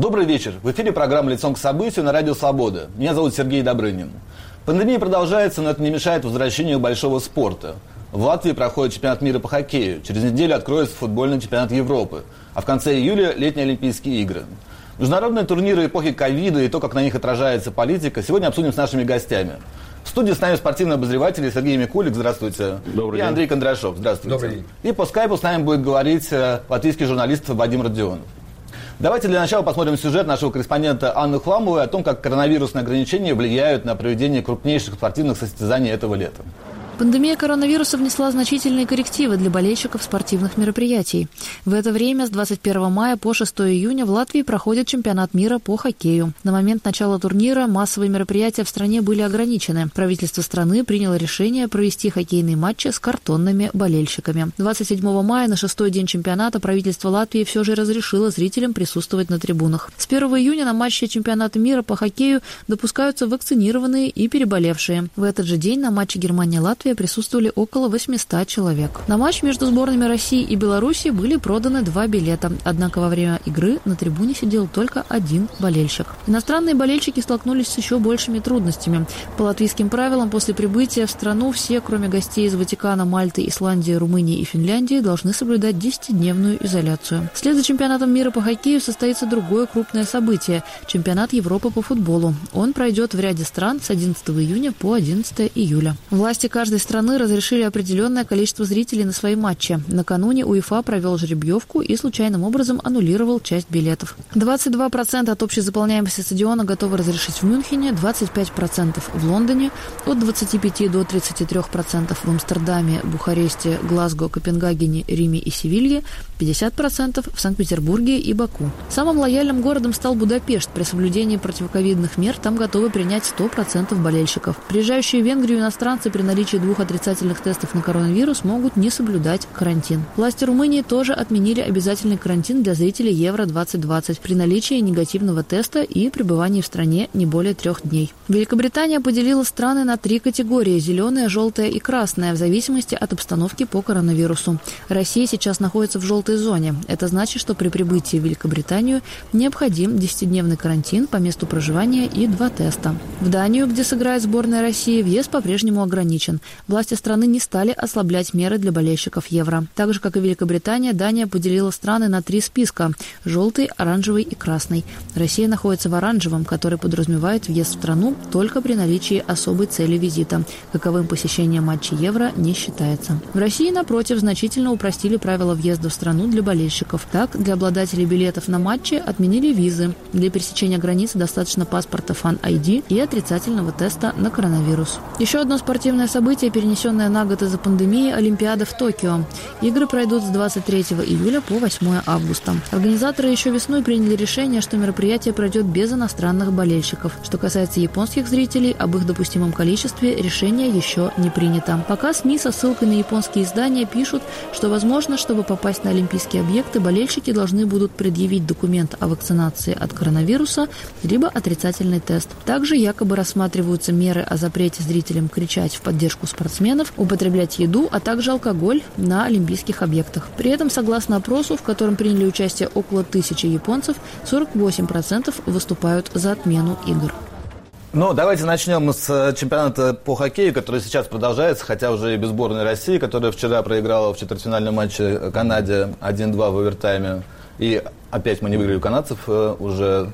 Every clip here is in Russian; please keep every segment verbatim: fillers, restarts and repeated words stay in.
Добрый вечер. В эфире программа «Лицом к событию» на радио «Свобода». Меня зовут Сергей Добрынин. Пандемия продолжается, но это не мешает возвращению большого спорта. В Латвии проходит чемпионат мира по хоккею. Через неделю откроется футбольный чемпионат Европы. А в конце июля – летние Олимпийские игры. Международные турниры эпохи ковида и то, как на них отражается политика, сегодня обсудим с нашими гостями. В студии с нами спортивный обозреватель Сергей Микулик, здравствуйте. Добрый и день. Андрей Кондрашов, здравствуйте. Добрый день. И по скайпу с нами будет говорить латвийский журналист Вадим Родионов. Давайте для начала посмотрим сюжет нашего корреспондента Анны Хламовой о том, как коронавирусные ограничения влияют на проведение крупнейших спортивных состязаний этого лета. Пандемия коронавируса внесла значительные коррективы для болельщиков спортивных мероприятий. В это время с двадцать первого мая по шестого июня в Латвии проходит чемпионат мира по хоккею. На момент начала турнира массовые мероприятия в стране были ограничены. Правительство страны приняло решение провести хоккейные матчи с картонными болельщиками. двадцать седьмого мая на шестой день чемпионата правительство Латвии все же разрешило зрителям присутствовать на трибунах. С первого июня на матче чемпионата мира по хоккею допускаются вакцинированные и переболевшие. В этот же день на матче Германия-Латвия присутствовали около восемьсот человек. На матч между сборными России и Беларуси были проданы два билета, однако во время игры на трибуне сидел только один болельщик. Иностранные болельщики столкнулись с еще большими трудностями. По латвийским правилам, после прибытия в страну все, кроме гостей из Ватикана, Мальты, Исландии, Румынии и Финляндии, должны соблюдать десятидневную изоляцию. Вслед за чемпионатом мира по хоккею состоится другое крупное событие – чемпионат Европы по футболу. Он пройдет в ряде стран с одиннадцатого июня по одиннадцатого июля. Власти каждой страны разрешили определенное количество зрителей на свои матчи. Накануне УЕФА провел жеребьевку и случайным образом аннулировал часть билетов. двадцать два процента от общей заполняемости стадиона готовы разрешить в Мюнхене, двадцать пять процентов в Лондоне, от двадцати пяти до тридцати трёх процентов в Амстердаме, Бухаресте, Глазго, Копенгагене, Риме и Севилье, пятьдесят процентов в Санкт-Петербурге и Баку. Самым лояльным городом стал Будапешт. При соблюдении противоковидных мер там готовы принять сто процентов болельщиков. Приезжающие в Венгрию иностранцы при наличии двух отрицательных тестов на коронавирус могут не соблюдать карантин. Власти Румынии тоже отменили обязательный карантин для зрителей Евро двадцать двадцать при наличии негативного теста и пребывании в стране не более трех дней. Великобритания поделила страны на три категории – зеленая, желтая и красная, в зависимости от обстановки по коронавирусу. Россия сейчас находится в желтой зоне. Это значит, что при прибытии в Великобританию необходим десятидневный карантин по месту проживания и два теста. В Данию, где сыграет сборная России, въезд по-прежнему ограничен. Власти страны не стали ослаблять меры для болельщиков Евро. Так же, как и Великобритания, Дания поделила страны на три списка – желтый, оранжевый и красный. Россия находится в оранжевом, который подразумевает въезд в страну только при наличии особой цели визита. Каковым посещение матча Евро не считается. В России, напротив, значительно упростили правила въезда в страну для болельщиков. Так, для обладателей билетов на матчи отменили визы. Для пересечения границы достаточно паспорта Fan ай ди и отрицательного теста на коронавирус. Еще одно спортивное событие, перенесенная на год из-за пандемии, Олимпиада в Токио. Игры пройдут с двадцать третьего июля по восьмого августа. Организаторы еще весной приняли решение, что мероприятие пройдет без иностранных болельщиков. Что касается японских зрителей, об их допустимом количестве решение еще не принято. Пока СМИ со ссылкой на японские издания пишут, что, возможно, чтобы попасть на олимпийские объекты, болельщики должны будут предъявить документ о вакцинации от коронавируса, либо отрицательный тест. Также якобы рассматриваются меры о запрете зрителям кричать в поддержку спортсменов, употреблять еду, а также алкоголь на олимпийских объектах. При этом, согласно опросу, в котором приняли участие около тысячи японцев, сорок восемь процентов выступают за отмену игр. Ну, давайте начнем с чемпионата по хоккею, который сейчас продолжается, хотя уже и без сборной России, которая вчера проиграла в четвертьфинальном матче Канаде один-два в овертайме. И опять мы не выиграли у канадцев уже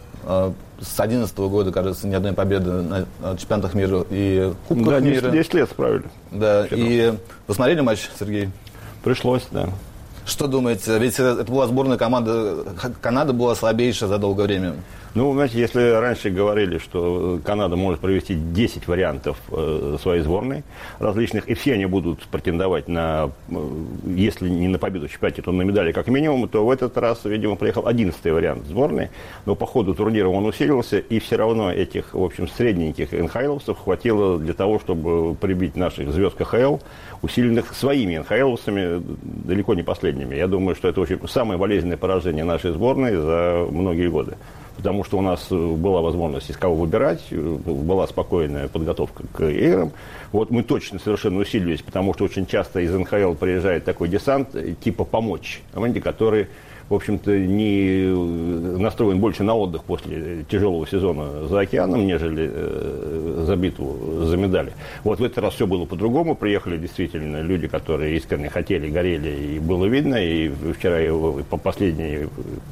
с две тысячи одиннадцатого года, кажется, ни одной победы на чемпионатах мира и кубках да, мира. десять лет справили. Да, вчера. И посмотрели матч, Сергей? Пришлось, да. Что думаете? Ведь это была сборная команда, Канада была слабейшая за долгое время. Ну, знаете, если раньше говорили, что Канада может провести десять вариантов э, своей сборной различных, и все они будут претендовать на, э, если не на победу в чемпионате, то на медали как минимум, то в этот раз, видимо, приехал одиннадцатый вариант сборной, но по ходу турнира он усилился, и все равно этих, в общем, средненьких эн ха эловцев хватило для того, чтобы прибить наших звезд ка ха эл, усиленных своими эн ха эловцами, далеко не последними. Я думаю, что это, в общем, самое болезненное поражение нашей сборной за многие годы. Потому что у нас была возможность из кого выбирать, была спокойная подготовка к играм. Вот мы точно совершенно усилились, потому что очень часто из эн ха эл приезжает такой десант, типа помочь, понимаете, который в общем-то, не настроен больше на отдых после тяжелого сезона за океаном, нежели э, за битву за медали. Вот в этот раз все было по-другому. Приехали действительно люди, которые искренне хотели, горели, и было видно. И вчера его по последней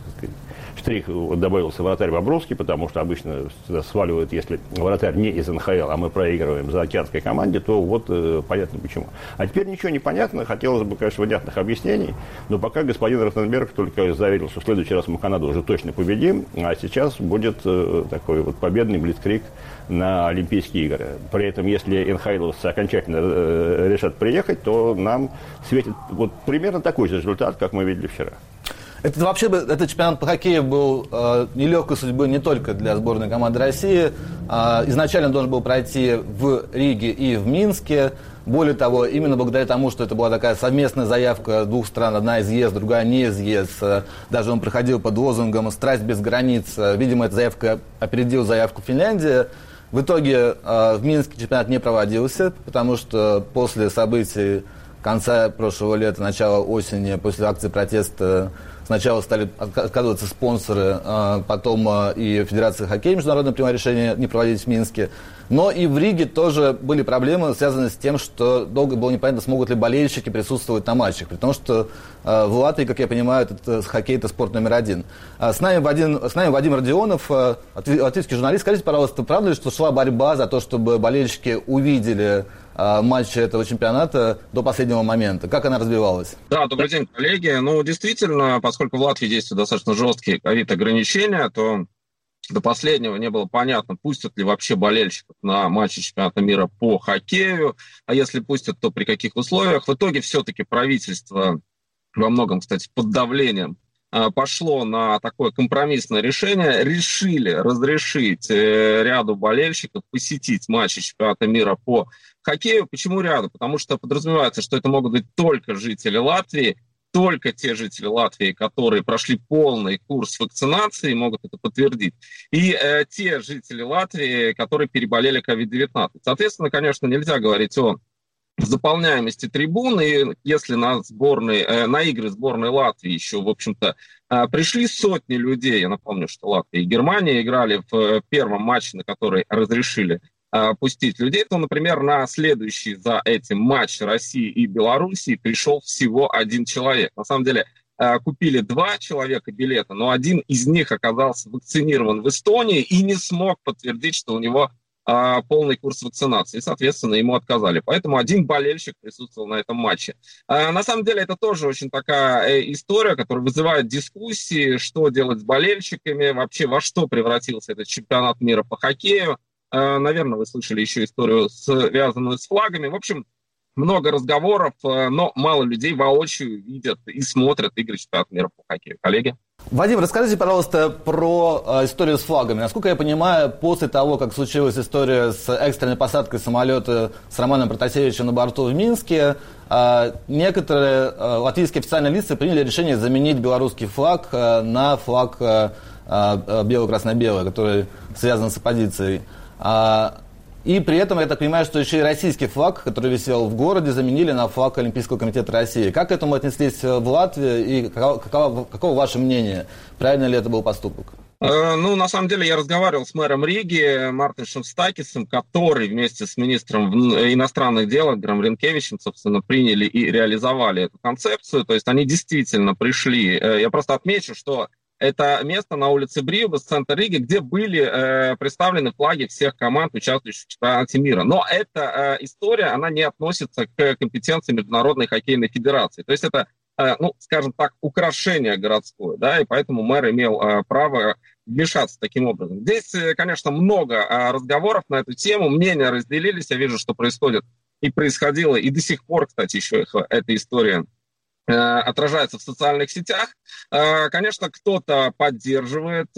штрих добавился вратарь Бобровский, потому что обычно сваливают, если вратарь не из эн ха эл, а мы проигрываем за океанской команде, то вот э, понятно почему. А теперь ничего не понятно. Хотелось бы, конечно, внятных объяснений, но пока господин Ротенберг только заверил, что в следующий раз мы Канаду уже точно победим, а сейчас будет э, такой вот победный блицкриг на Олимпийские игры. При этом, если эн ха эловцы окончательно э, решат приехать, то нам светит вот примерно такой же результат, как мы видели вчера. Это вообще этот чемпионат по хоккею был э, нелегкой судьбой не только для сборной команды России. Э, изначально он должен был пройти в Риге и в Минске. Более того, именно благодаря тому, что это была такая совместная заявка двух стран, одна из ЕС, другая не из ЕС, э, даже он проходил под лозунгом «Страсть без границ». Видимо, эта заявка опередила заявку Финляндии. В итоге э, в Минске чемпионат не проводился, потому что после событий конца прошлого лета, начала осени, после акции протеста, сначала стали отказываться спонсоры, потом и Федерация хоккея международное приняла решение не проводить в Минске. Но и в Риге тоже были проблемы, связанные с тем, что долго было непонятно, смогут ли болельщики присутствовать на матчах. При том, что в Латвии, как я понимаю, это, хоккей – это спорт номер один. С нами Вадим, с нами Вадим Родионов, латвийский журналист. Скажите, пожалуйста, правда ли, что шла борьба за то, чтобы болельщики увидели матчи этого чемпионата до последнего момента? Как она развивалась? Да, добрый день, коллеги. Ну, действительно, поскольку в Латвии действуют достаточно жесткие ковид-ограничения, то до последнего не было понятно, пустят ли вообще болельщиков на матчи чемпионата мира по хоккею, а если пустят, то при каких условиях. В итоге все-таки правительство, во многом, кстати, под давлением, пошло на такое компромиссное решение, решили разрешить ряду болельщиков посетить матчи чемпионата мира по хоккею. Почему ряду? Потому что подразумевается, что это могут быть только жители Латвии, только те жители Латвии, которые прошли полный курс вакцинации, могут это подтвердить, и э, те жители Латвии, которые переболели ковид девятнадцать. Соответственно, конечно, нельзя говорить о заполняемости трибун, и если на, сборной, э, на игры сборной Латвии еще, в общем-то, э, пришли сотни людей, я напомню, что Латвия и Германия играли в э, первом матче, на который разрешили э, пустить людей, то, например, на следующий за этим матч России и Белоруссии пришел всего один человек. На самом деле, э, купили два человека билета, но один из них оказался вакцинирован в Эстонии и не смог подтвердить, что у него полный курс вакцинации, и, соответственно, ему отказали. Поэтому один болельщик присутствовал на этом матче. На самом деле, это тоже очень такая история, которая вызывает дискуссии, что делать с болельщиками, вообще во что превратился этот чемпионат мира по хоккею. Наверное, вы слышали еще историю, связанную с флагами. В общем, много разговоров, но мало людей воочию видят и смотрят игры чемпионата мира по хоккею. Коллеги? Вадим, расскажите, пожалуйста, про э, историю с флагами. Насколько я понимаю, после того, как случилась история с экстренной посадкой самолета с Романом Протасевичем на борту в Минске, э, некоторые э, латвийские официальные лица приняли решение заменить белорусский флаг э, на флаг э, э, бело-красно-белый, который связан с оппозицией. Э, И при этом, я так понимаю, что еще и российский флаг, который висел в городе, заменили на флаг Олимпийского комитета России. Как к этому отнеслись в Латвии и каково, каково, каково ваше мнение? Правильно ли это был поступок? Ну, на самом деле, я разговаривал с мэром Риги Мартиншем Стакисом, который вместе с министром иностранных дел Эдгаром Ринкевичем, собственно, приняли и реализовали эту концепцию. То есть они действительно пришли. Я просто отмечу, что это место на улице Бриубас, центр Риги, где были э, представлены флаги всех команд, участвующих в чемпионате мира. Но эта э, история, она не относится к компетенции Международной хоккейной федерации. То есть это, э, ну, скажем так, украшение городское, да, и поэтому мэр имел э, право вмешаться таким образом. Здесь, э, конечно, много э, разговоров на эту тему, мнения разделились, я вижу, что происходит и происходило, и до сих пор, кстати, еще их, эта история отражается в социальных сетях. Конечно, кто-то поддерживает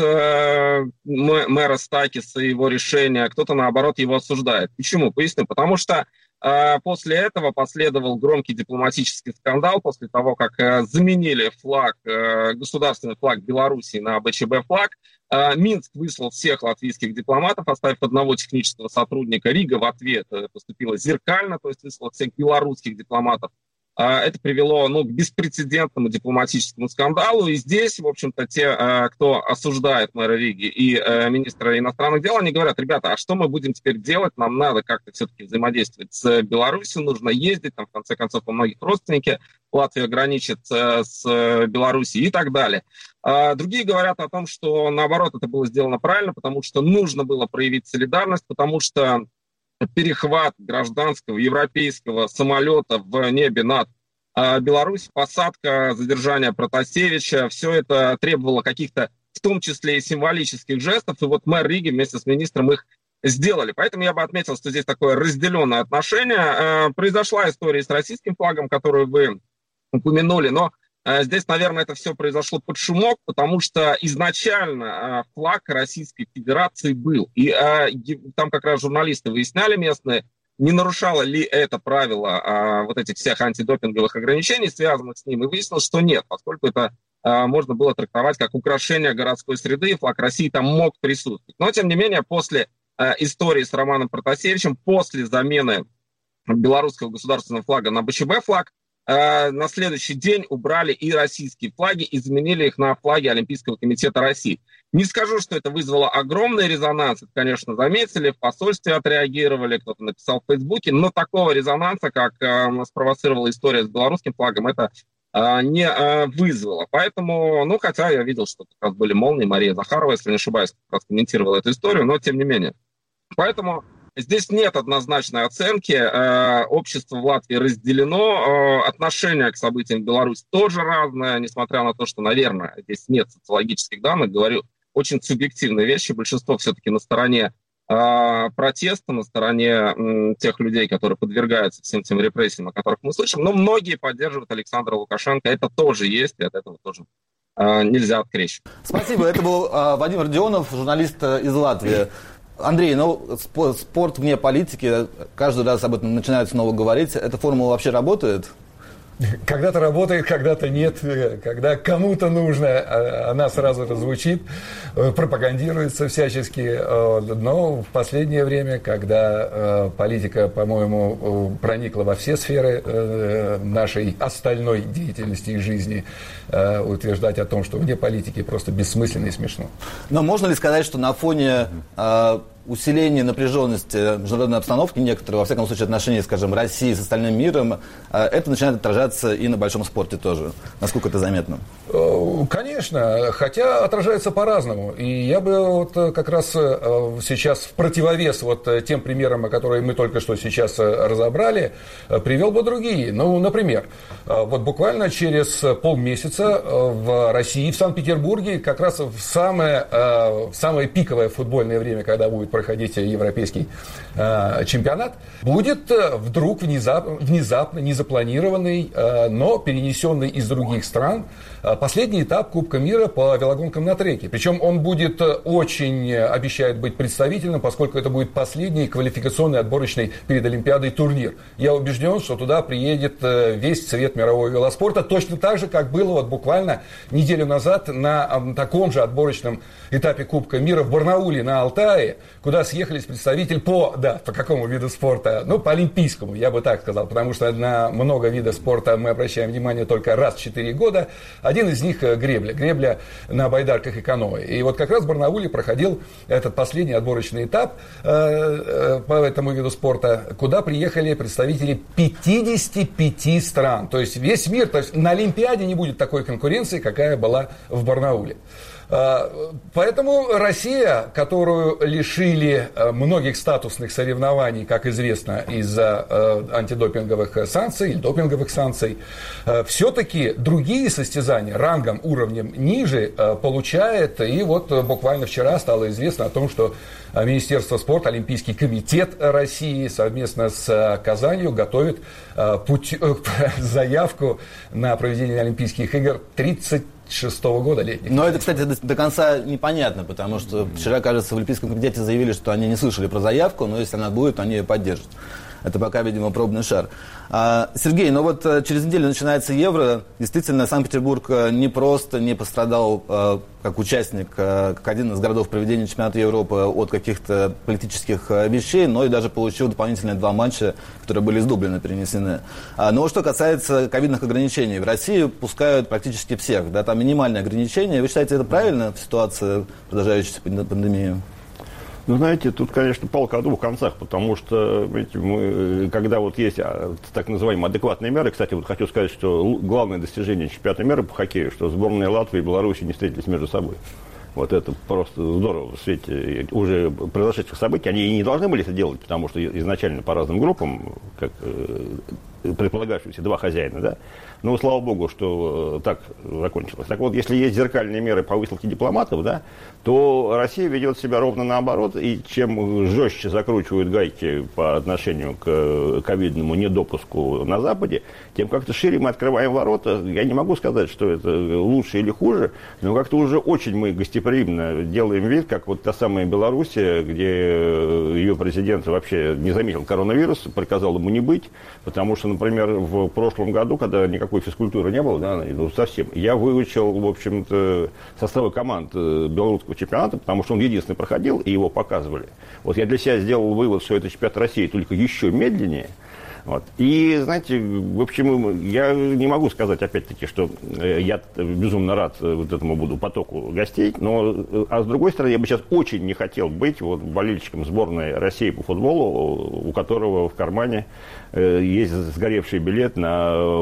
мэра Стакиса и его решение, кто-то, наоборот, его осуждает. Почему? Поясню. Потому что после этого последовал громкий дипломатический скандал, после того, как заменили флаг, государственный флаг Беларуси на бэ че бэ флаг. Минск выслал всех латвийских дипломатов, оставив одного технического сотрудника. Рига в ответ поступила зеркально, то есть выслала всех белорусских дипломатов. Это привело ну, к беспрецедентному дипломатическому скандалу. И здесь, в общем-то, те, кто осуждает мэра Риги и министра иностранных дел, они говорят: ребята, а что мы будем теперь делать? Нам надо как-то все-таки взаимодействовать с Беларусью, нужно ездить, там, в конце концов, у многих родственники Латвия граничит с Беларусью и так далее. Другие говорят о том, что, наоборот, это было сделано правильно, потому что нужно было проявить солидарность, потому что перехват гражданского европейского самолета в небе над э, Беларусью, посадка, задержание Протасевича, все это требовало каких-то, в том числе и символических жестов, и вот мэр Риги вместе с министром их сделали. Поэтому я бы отметил, что здесь такое разделенное отношение. Э, произошла история с российским флагом, которую вы упомянули, но э, здесь, наверное, это все произошло под шумок, потому что изначально э, флаг Российской Федерации был. И э, там как раз журналисты выясняли местные, не нарушало ли это правило э, вот этих всех антидопинговых ограничений, связанных с ним, и выяснилось, что нет, поскольку это э, можно было трактовать как украшение городской среды, и флаг России там мог присутствовать. Но, тем не менее, после э, истории с Романом Протасевичем, после замены белорусского государственного флага на БЧБ флаг, на следующий день убрали и российские флаги и заменили их на флаги Олимпийского комитета России. Не скажу, что это вызвало огромный резонанс. Это, конечно, заметили, в посольстве отреагировали, кто-то написал в Фейсбуке, но такого резонанса, как э, спровоцировала история с белорусским флагом, это э, не э, вызвало. Поэтому, ну, хотя я видел, что как раз были молнии, Мария Захарова, если не ошибаюсь, как раз комментировала эту историю, но тем не менее. Поэтому здесь нет однозначной оценки. Общество в Латвии разделено. Отношение к событиям в Беларуси тоже разное, несмотря на то, что, наверное, здесь нет социологических данных. Говорю, очень субъективные вещи. Большинство все-таки на стороне протеста, на стороне тех людей, которые подвергаются всем тем репрессиям, о которых мы слышим. Но многие поддерживают Александра Лукашенко. Это тоже есть, и от этого тоже нельзя открещиваться. Спасибо. Это был Вадим Родионов, журналист из Латвии. Андрей, ну, спорт вне политики, каждый раз об этом начинают снова говорить. Эта формула вообще работает? Когда-то работает, когда-то нет. Когда кому-то нужно, она сразу же звучит, пропагандируется всячески. Но в последнее время, когда политика, по-моему, проникла во все сферы нашей остальной деятельности и жизни, утверждать о том, что вне политики просто бессмысленно и смешно. Но можно ли сказать, что на фоне э, усиления напряженности международной обстановки некоторые, во всяком случае, отношения, скажем, России с остальным миром, э, это начинает отражаться и на большом спорте тоже? Насколько это заметно? Конечно, хотя отражается по-разному. И я бы вот как раз сейчас в противовес вот тем примерам, которые мы только что сейчас разобрали, привел бы другие. Ну, например, вот буквально через полмесяца в России, в Санкт-Петербурге, как раз в самое, в самое пиковое футбольное время, когда будет проходить европейский чемпионат, будет вдруг внезапно, внезапно незапланированный, но перенесенный из других стран последний этап Кубка мира по велогонкам на треке. Причем он будет очень, обещает быть представительным, поскольку это будет последний квалификационный отборочный перед Олимпиадой турнир. Я убежден, что туда приедет весь цвет мирового велоспорта, точно так же, как было вот буквально неделю назад на таком же отборочном этапе Кубка мира в Барнауле на Алтае, куда съехались представители по, да, по какому виду спорта? Ну, по олимпийскому, я бы так сказал, потому что на много видов спорта мы обращаем внимание только раз в четыре года. Один из них гребля, гребля на байдарках и каноэ. И вот как раз в Барнауле проходил этот последний отборочный этап э, э, по этому виду спорта, куда приехали представители пятидесяти пяти стран. То есть весь мир, то есть на Олимпиаде не будет такой конкуренции, какая была в Барнауле. Поэтому Россия, которую лишили многих статусных соревнований, как известно, из-за антидопинговых санкций, допинговых санкций, все-таки другие состязания рангом, уровнем ниже получает. И вот буквально вчера стало известно о том, что Министерство спорта, Олимпийский комитет России совместно с Казанью готовит путь, заявку на проведение Олимпийских игр тридцать шестого года летних. Но это, кстати, до, до конца непонятно, потому что вчера, кажется, в Олимпийском комитете заявили, что они не слышали про заявку, но если она будет, они ее поддержат. Это пока, видимо, пробный шар. А, Сергей, ну вот через неделю начинается Евро. Действительно, Санкт-Петербург не просто не пострадал а, как участник, а, как один из городов проведения чемпионата Европы от каких-то политических а, вещей, но и даже получил дополнительные два матча, которые были из Дублина перенесены. А, но что касается ковидных ограничений, в России пускают практически всех. Да, там минимальные ограничения. Вы считаете, это правильно в ситуации продолжающейся пандемии? Ну, знаете, тут, конечно, палка о двух концах, потому что, видите, мы, когда вот есть так называемые адекватные меры, кстати, вот хочу сказать, что главное достижение чемпионата мира по хоккею, что сборные Латвии и Беларуси не встретились между собой. Вот это просто здорово в свете уже произошедших событий. Они и не должны были это делать, потому что изначально по разным группам, как предполагавшиеся два хозяина, да. Ну, слава богу, что так закончилось. Так вот, если есть зеркальные меры по высылке дипломатов, да, то Россия ведет себя ровно наоборот. И чем жестче закручивают гайки по отношению к ковидному недопуску на Западе, тем как-то шире мы открываем ворота. Я не могу сказать, что это лучше или хуже, но как-то уже очень мы гостеприимно делаем вид, как вот та самая Белоруссия, где ее президент вообще не заметил коронавирус, приказал ему не быть, потому что, например, в прошлом году, когда никакой физкультуры не было, да, ну, совсем, я выучил, в общем-то, составы команд белорусского чемпионата, потому что он единственный проходил, и его показывали. Вот я для себя сделал вывод, что это чемпионат России, только еще медленнее. Вот. И, знаете, в общем, я не могу сказать, опять-таки, что я безумно рад вот этому буду потоку гостей, но, а с другой стороны, я бы сейчас очень не хотел быть вот болельщиком сборной России по футболу, у которого в кармане есть сгоревший билет на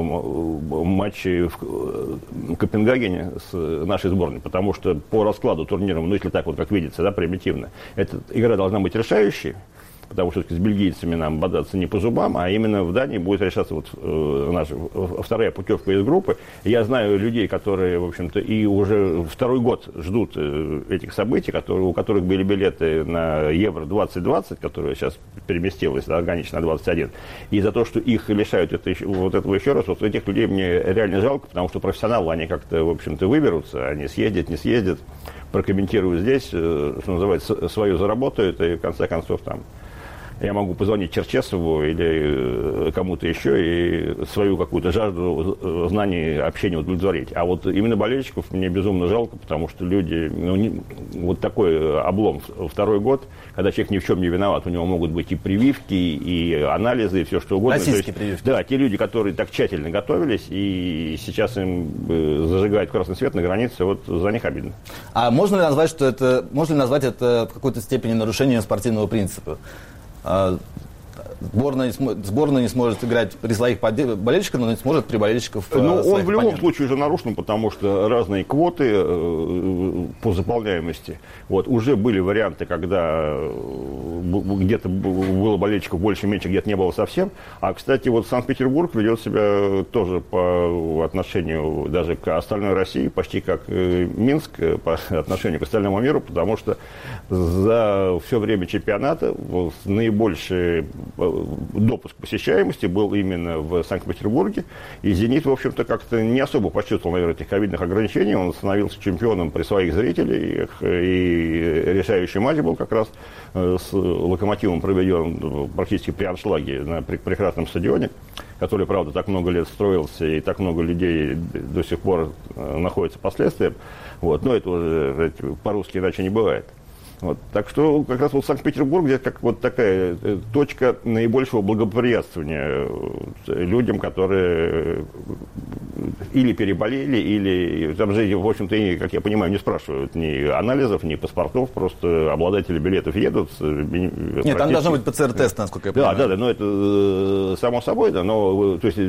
матчи в Копенгагене с нашей сборной, потому что по раскладу турнира, ну, если так вот, как видится, да, примитивно, эта игра должна быть решающей, потому что с бельгийцами нам бодаться не по зубам, а именно в Дании будет решаться вот э, наша вторая путевка из группы. Я знаю людей, которые, в общем-то, и уже второй год ждут э, этих событий, которые, у которых были билеты на Евро двадцать двадцать, которое сейчас переместилось да, органично на двадцать один, и за то, что их лишают это, вот этого еще раз, вот этих людей мне реально жалко, потому что профессионалы, они как-то, в общем-то, выберутся, они съездят, не съездят, прокомментируют здесь, э, что называется, свое заработают, и в конце концов там я могу позвонить Черчесову или кому-то еще и свою какую-то жажду знаний, общения удовлетворить. А вот именно болельщиков мне безумно жалко, потому что люди, ну, не, вот такой облом второй год, когда человек ни в чем не виноват, у него могут быть и прививки, и анализы, и все что угодно. Российские прививки. Да, те люди, которые так тщательно готовились, и сейчас им зажигают красный свет на границе, вот за них обидно. А можно ли назвать, что это, можно ли назвать это в какой-то степени нарушением спортивного принципа? Сборная, сборная не сможет играть при своих болельщиках, но не сможет при болельщиках своих Ну, он в любом оппонентов. случае уже нарушен, потому что разные квоты э, по заполняемости. Вот, уже были варианты, когда где-то было болельщиков больше-меньше, где-то не было совсем. А, кстати, вот Санкт-Петербург ведет себя тоже по отношению даже к остальной России, почти как э, Минск по отношению к остальному миру, потому что за все время чемпионата наибольший допуск посещаемости был именно в Санкт-Петербурге, и «Зенит», в общем-то, как-то не особо почувствовал, наверное, этих ковидных ограничений, он становился чемпионом при своих зрителях, и решающий матч был как раз с «Локомотивом» проведен практически при аншлаге на прекрасном стадионе, который, правда, так много лет строился, и так много людей до сих пор находится последствием, вот, но это уже по-русски иначе не бывает. Вот. Так что как раз вот Санкт-Петербург здесь как вот такая точка наибольшего благоприятствования людям, которые или переболели, или там же, в общем-то, как я понимаю, не спрашивают ни анализов, ни паспортов, просто обладатели билетов едут. Нет, там должен быть ПЦР-тест, насколько я понимаю. Да, да, да, но это само собой, да, но то есть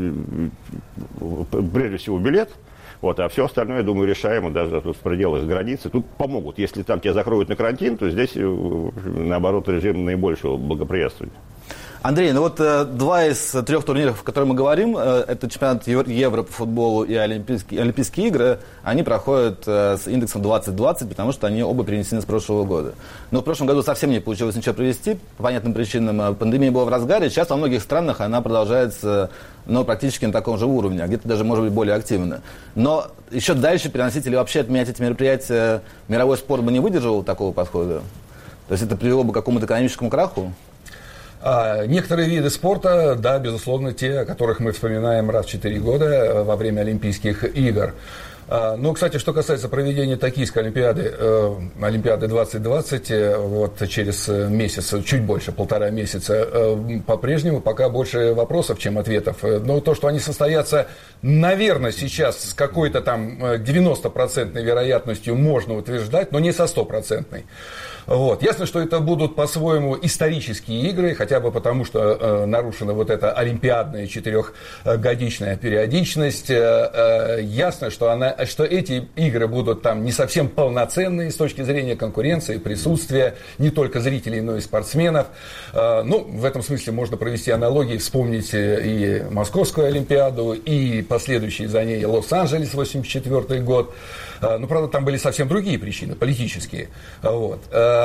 прежде всего билет. Вот, а все остальное, я думаю, решаемо даже тут в пределах границы. Тут помогут. Если там тебя закроют на карантин, то здесь, наоборот, режим наибольшего благоприятствования. Андрей, ну вот э, два из трех турниров, о которых мы говорим, э, это чемпионат Евро по футболу и Олимпийские, Олимпийские игры, они проходят э, с индексом двадцать двадцать, потому что они оба перенесены с прошлого года. Но в прошлом году совсем не получилось ничего провести, по понятным причинам. Пандемия была в разгаре, сейчас во многих странах она продолжается, но практически на таком же уровне, а где-то даже, может быть, более активно. Но еще дальше переносить или вообще отменять эти мероприятия, мировой спорт бы не выдержал такого подхода? То есть это привело бы к какому-то экономическому краху? А некоторые виды спорта, да, безусловно, те, о которых мы вспоминаем раз в четыре года во время Олимпийских игр. Ну, кстати, что касается проведения Токийской Олимпиады, э, Олимпиады двадцать двадцать, э, вот через месяц, чуть больше, полтора месяца, э, по-прежнему пока больше вопросов, чем ответов. Но то, что они состоятся, наверное, сейчас с какой-то там девяностопроцентной вероятностью можно утверждать, но не со стопроцентной. Вот. Ясно, что это будут по-своему исторические игры, хотя бы потому, что э, нарушена вот эта олимпиадная четырехгодичная периодичность. Э, э, ясно, что, она, что эти игры будут там не совсем полноценные с точки зрения конкуренции, присутствия не только зрителей, но и спортсменов. Э, ну, в этом смысле можно провести аналогии, вспомнить и Московскую Олимпиаду, и последующий за ней Лос-Анджелес, восемьдесят четвёртый год. Э, ну, правда, там были совсем другие причины, политические. Вот.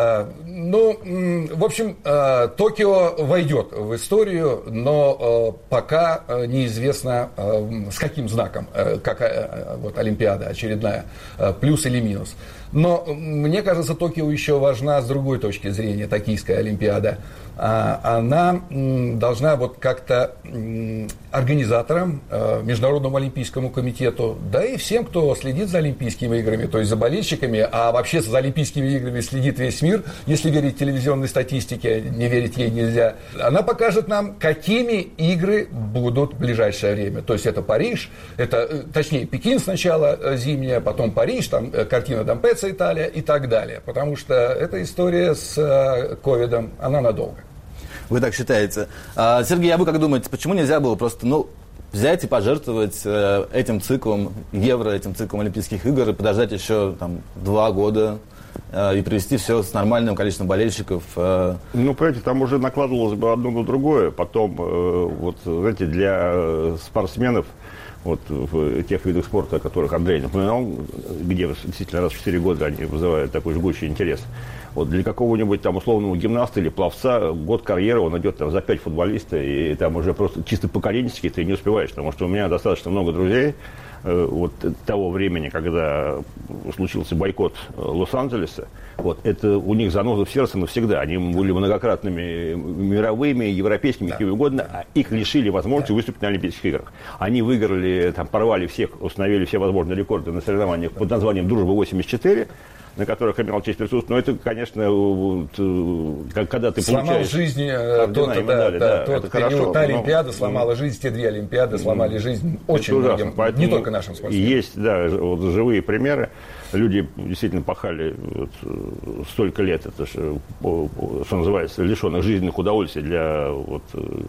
Ну, в общем, Токио войдет в историю, но пока неизвестно, с каким знаком, как вот Олимпиада очередная, плюс или минус. Но мне кажется, Токио еще важна с другой точки зрения, Токийская Олимпиада. Она должна вот как-то организаторам, Международному Олимпийскому комитету, да и всем, кто следит за Олимпийскими играми, то есть за болельщиками, а вообще за Олимпийскими играми следит весь мир, если верить телевизионной статистике, не верить ей нельзя, она покажет нам, какими игры будут в ближайшее время. То есть это Париж, это, точнее, Пекин сначала зимняя, потом Париж, там картина Дампеца, Италия и так далее. Потому что эта история с ковидом, она надолго. Вы так считаете. А, Сергей, а вы как думаете, почему нельзя было просто, ну, взять и пожертвовать э, этим циклом Евро, этим циклом Олимпийских игр и подождать еще там два года э, и привести все с нормальным количеством болельщиков? Э. Ну, понимаете, там уже накладывалось бы одно на другое. Потом, э, вот, знаете, для спортсменов, вот в тех видах спорта, о которых Андрей напоминал, где действительно раз в четыре года они вызывают такой жгучий интерес. Вот для какого-нибудь там условного гимнаста или пловца год карьеры он идет там за пять футболиста, и там уже просто чисто поколенчески ты не успеваешь, потому что у меня достаточно много друзей э, вот того времени, когда случился бойкот Лос-Анджелеса. Вот, это у них заноза в сердце навсегда. Они были многократными мировыми, европейскими, да, какими угодно, а их лишили возможности, да, выступить на Олимпийских играх. Они выиграли, там, порвали всех, установили все возможные рекорды на соревнованиях под названием «Дружба восемьдесят четыре», на которых имел честь присутствовать. Но это, конечно, вот, когда ты сломал получаешь... жизнь, тот, медали, да, да, тот период, хорошо, та Олимпиада но, сломала жизнь, те две Олимпиады сломали жизнь очень многим, не только нашим спортсменам. Есть, да, вот, живые примеры. Люди действительно пахали вот, столько лет, это же, что называется, лишенных жизненных удовольствий для вот,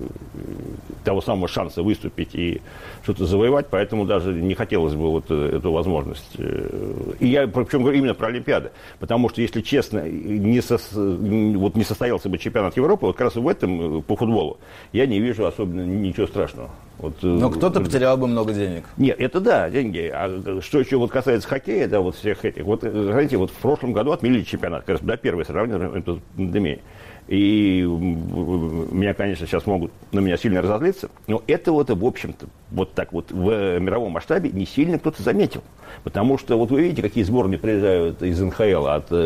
того самого шанса выступить и что-то завоевать, поэтому даже не хотелось бы вот эту возможность. И я причем говорю именно про Олимпиады, потому что, если честно, не, со, вот не состоялся бы чемпионат Европы, вот как раз в этом, по футболу, я не вижу особенно ничего страшного. Вот, но кто-то потерял бы много денег. Нет, это да, деньги. А что еще вот касается хоккея, да, вот всех этих. Вот, знаете, вот в прошлом году отменили чемпионат, как раз, да, первое сравнение с пандемией. И меня, конечно, сейчас могут на меня сильно разозлиться, но этого-то, в общем-то, вот так вот в мировом масштабе не сильно кто-то заметил. Потому что, вот вы видите, какие сборные приезжают из эн ха эл от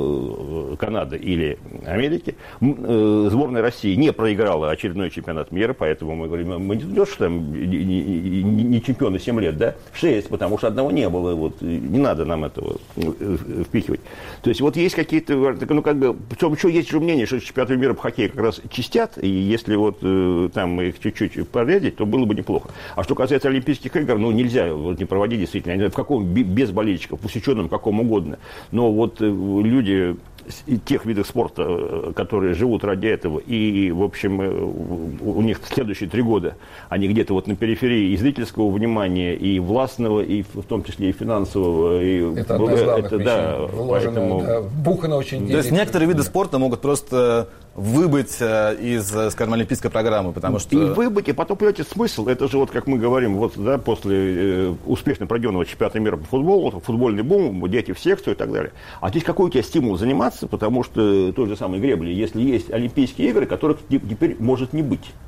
э, Канады или Америки. Э, сборная России не проиграла очередной чемпионат мира, поэтому мы говорим, мы не то, что там не, не, не чемпионы семь лет, да, шесть, потому что одного не было, вот, не надо нам этого впихивать. То есть вот есть какие-то, ну как бы, причем еще есть же мнение, что чемпионаты мира по хоккею как раз чистят, и если вот э, там их чуть-чуть поредить, то было бы неплохо. А что касается Олимпийских игр, ну нельзя вот, не проводить действительно, не знаю, в каком, без болельщиков, посвященном каком угодно, но вот э, люди тех видов спорта, которые живут ради этого, и, в общем, у них следующие три года, они где-то вот на периферии и зрительского внимания, и властного, и в том числе и финансового. И это одна из главных это, причин. Да, вложено, поэтому... да, вбухано очень денег. То есть некоторые виды спорта могут просто выбыть из, скажем, олимпийской программы, потому что... И выбыть, и потом, понимаете, смысл, это же вот, как мы говорим, вот, да, после э, успешно проведенного чемпионата мира по футболу, вот, футбольный бум, дети в секцию и так далее. А здесь какой у тебя стимул заниматься, потому что той же самой гребли, если есть Олимпийские игры, которых теперь может не быть.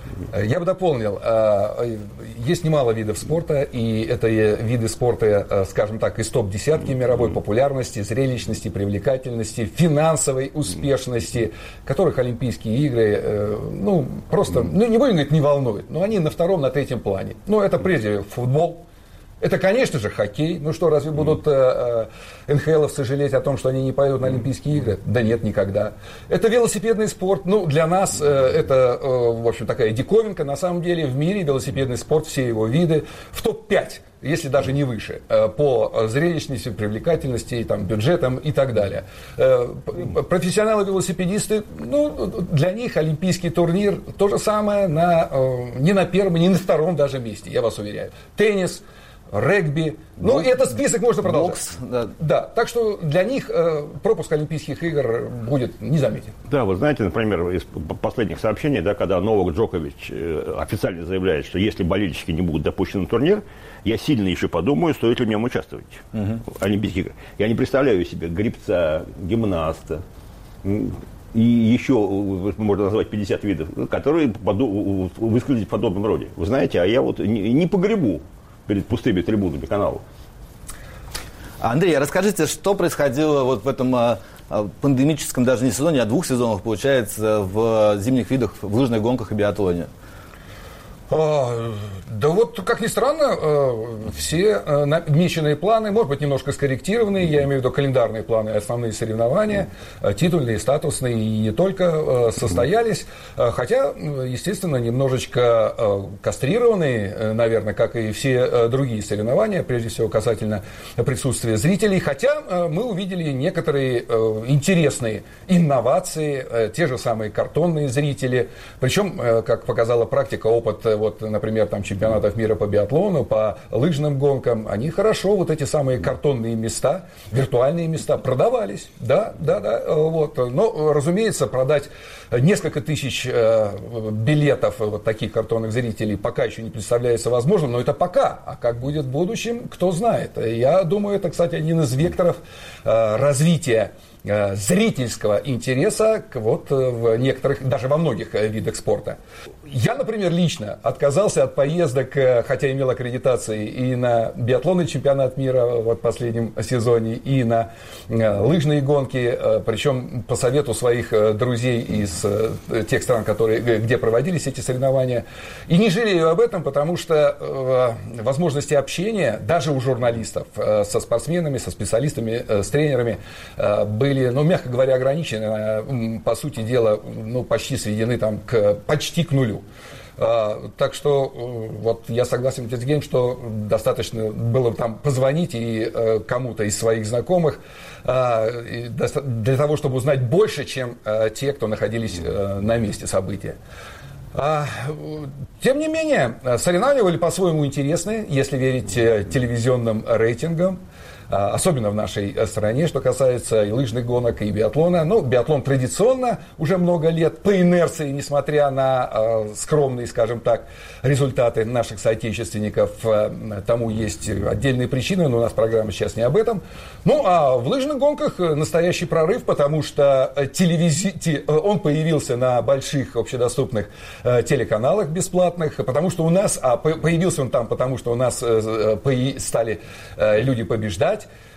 Я бы дополнил. Есть немало видов спорта, и это виды спорта, скажем так, из топ-десятки мировой популярности, зрелищности, привлекательности, финансовой успешности, которых Олимпийские игры, ну, просто, ну, не будем говорить, не волнуют, но они на втором, на третьем плане. Ну, это прежде футбол. Это, конечно же, хоккей. Ну что, разве будут э, эн ха эловцы жалеть о том, что они не пойдут на Олимпийские игры? Да нет, никогда. Это велосипедный спорт. Ну, для нас э, это, э, в общем, такая диковинка. На самом деле, в мире велосипедный спорт, все его виды, в топ пять, если даже не выше, э, по зрелищности, привлекательности, там, бюджетам и так далее. Э, профессионалы-велосипедисты, ну, для них олимпийский турнир то же самое на, э, не на первом, не на втором даже месте, я вас уверяю. Теннис, регби, ну, и этот список можно продолжать. Бокс, да. Да, так что для них э, пропуск Олимпийских игр будет незаметен. Да, вы знаете, например, из последних сообщений, да, когда Новак Джокович э, официально заявляет, что если болельщики не будут допущены на турнир, я сильно еще подумаю, стоит ли в нем участвовать угу. в Олимпийских играх. Я не представляю себе гребца, гимнаста, и еще, можно назвать, пятьдесят видов, которые поду- высказались в подобном роде. Вы знаете, а я вот не, не погребу перед пустыми трибунами канала. Андрей, расскажите, что происходило вот в этом а, пандемическом, даже не сезоне, а двух сезонах, получается, в зимних видах, в лыжных гонках и биатлоне? А, да вот, как ни странно, все намеченные планы, может быть, немножко скорректированные, я имею в виду календарные планы, основные соревнования, титульные, статусные и не только, состоялись, хотя, естественно, немножечко кастрированные, наверное, как и все другие соревнования, прежде всего касательно присутствия зрителей, хотя мы увидели некоторые интересные инновации, те же самые картонные зрители, причем, как показала практика, опыт, вот, например, там, чемпионатов мира по биатлону, по лыжным гонкам, они хорошо, вот эти самые картонные места, виртуальные места продавались, да, да, да, вот. Но, разумеется, продать несколько тысяч билетов вот таких картонных зрителей пока еще не представляется возможным, но это пока, а как будет в будущем, кто знает. Я думаю, это, кстати, один из векторов развития зрительского интереса вот в некоторых, даже во многих видах спорта. Я, например, лично отказался от поездок, хотя имел аккредитации и на биатлонный чемпионат мира вот в последнем сезоне, и на лыжные гонки, причем по совету своих друзей из тех стран, которые, где проводились эти соревнования. И не жалею об этом, потому что возможности общения даже у журналистов со спортсменами, со специалистами, с тренерами были, ну, мягко говоря, ограничены, по сути дела, ну, почти сведены там к, почти к нулю. А, так что вот я согласен с Сергеем, что достаточно было там позвонить и а, кому-то из своих знакомых а, и доста- для того, чтобы узнать больше, чем а, те, кто находились а, на месте события. А, тем не менее, соревнования были по-своему интересны, если верить телевизионным рейтингам. Особенно в нашей стране, что касается и лыжных гонок, и биатлона. Ну, биатлон традиционно уже много лет, по инерции, несмотря на э, скромные, скажем так, результаты наших соотечественников, э, тому есть отдельные причины, но у нас программа сейчас не об этом. Ну, а в лыжных гонках настоящий прорыв, потому что телевизи... он появился на больших общедоступных э, телеканалах бесплатных, потому что у нас, а появился он там, потому что у нас э, э, стали э, люди побеждать.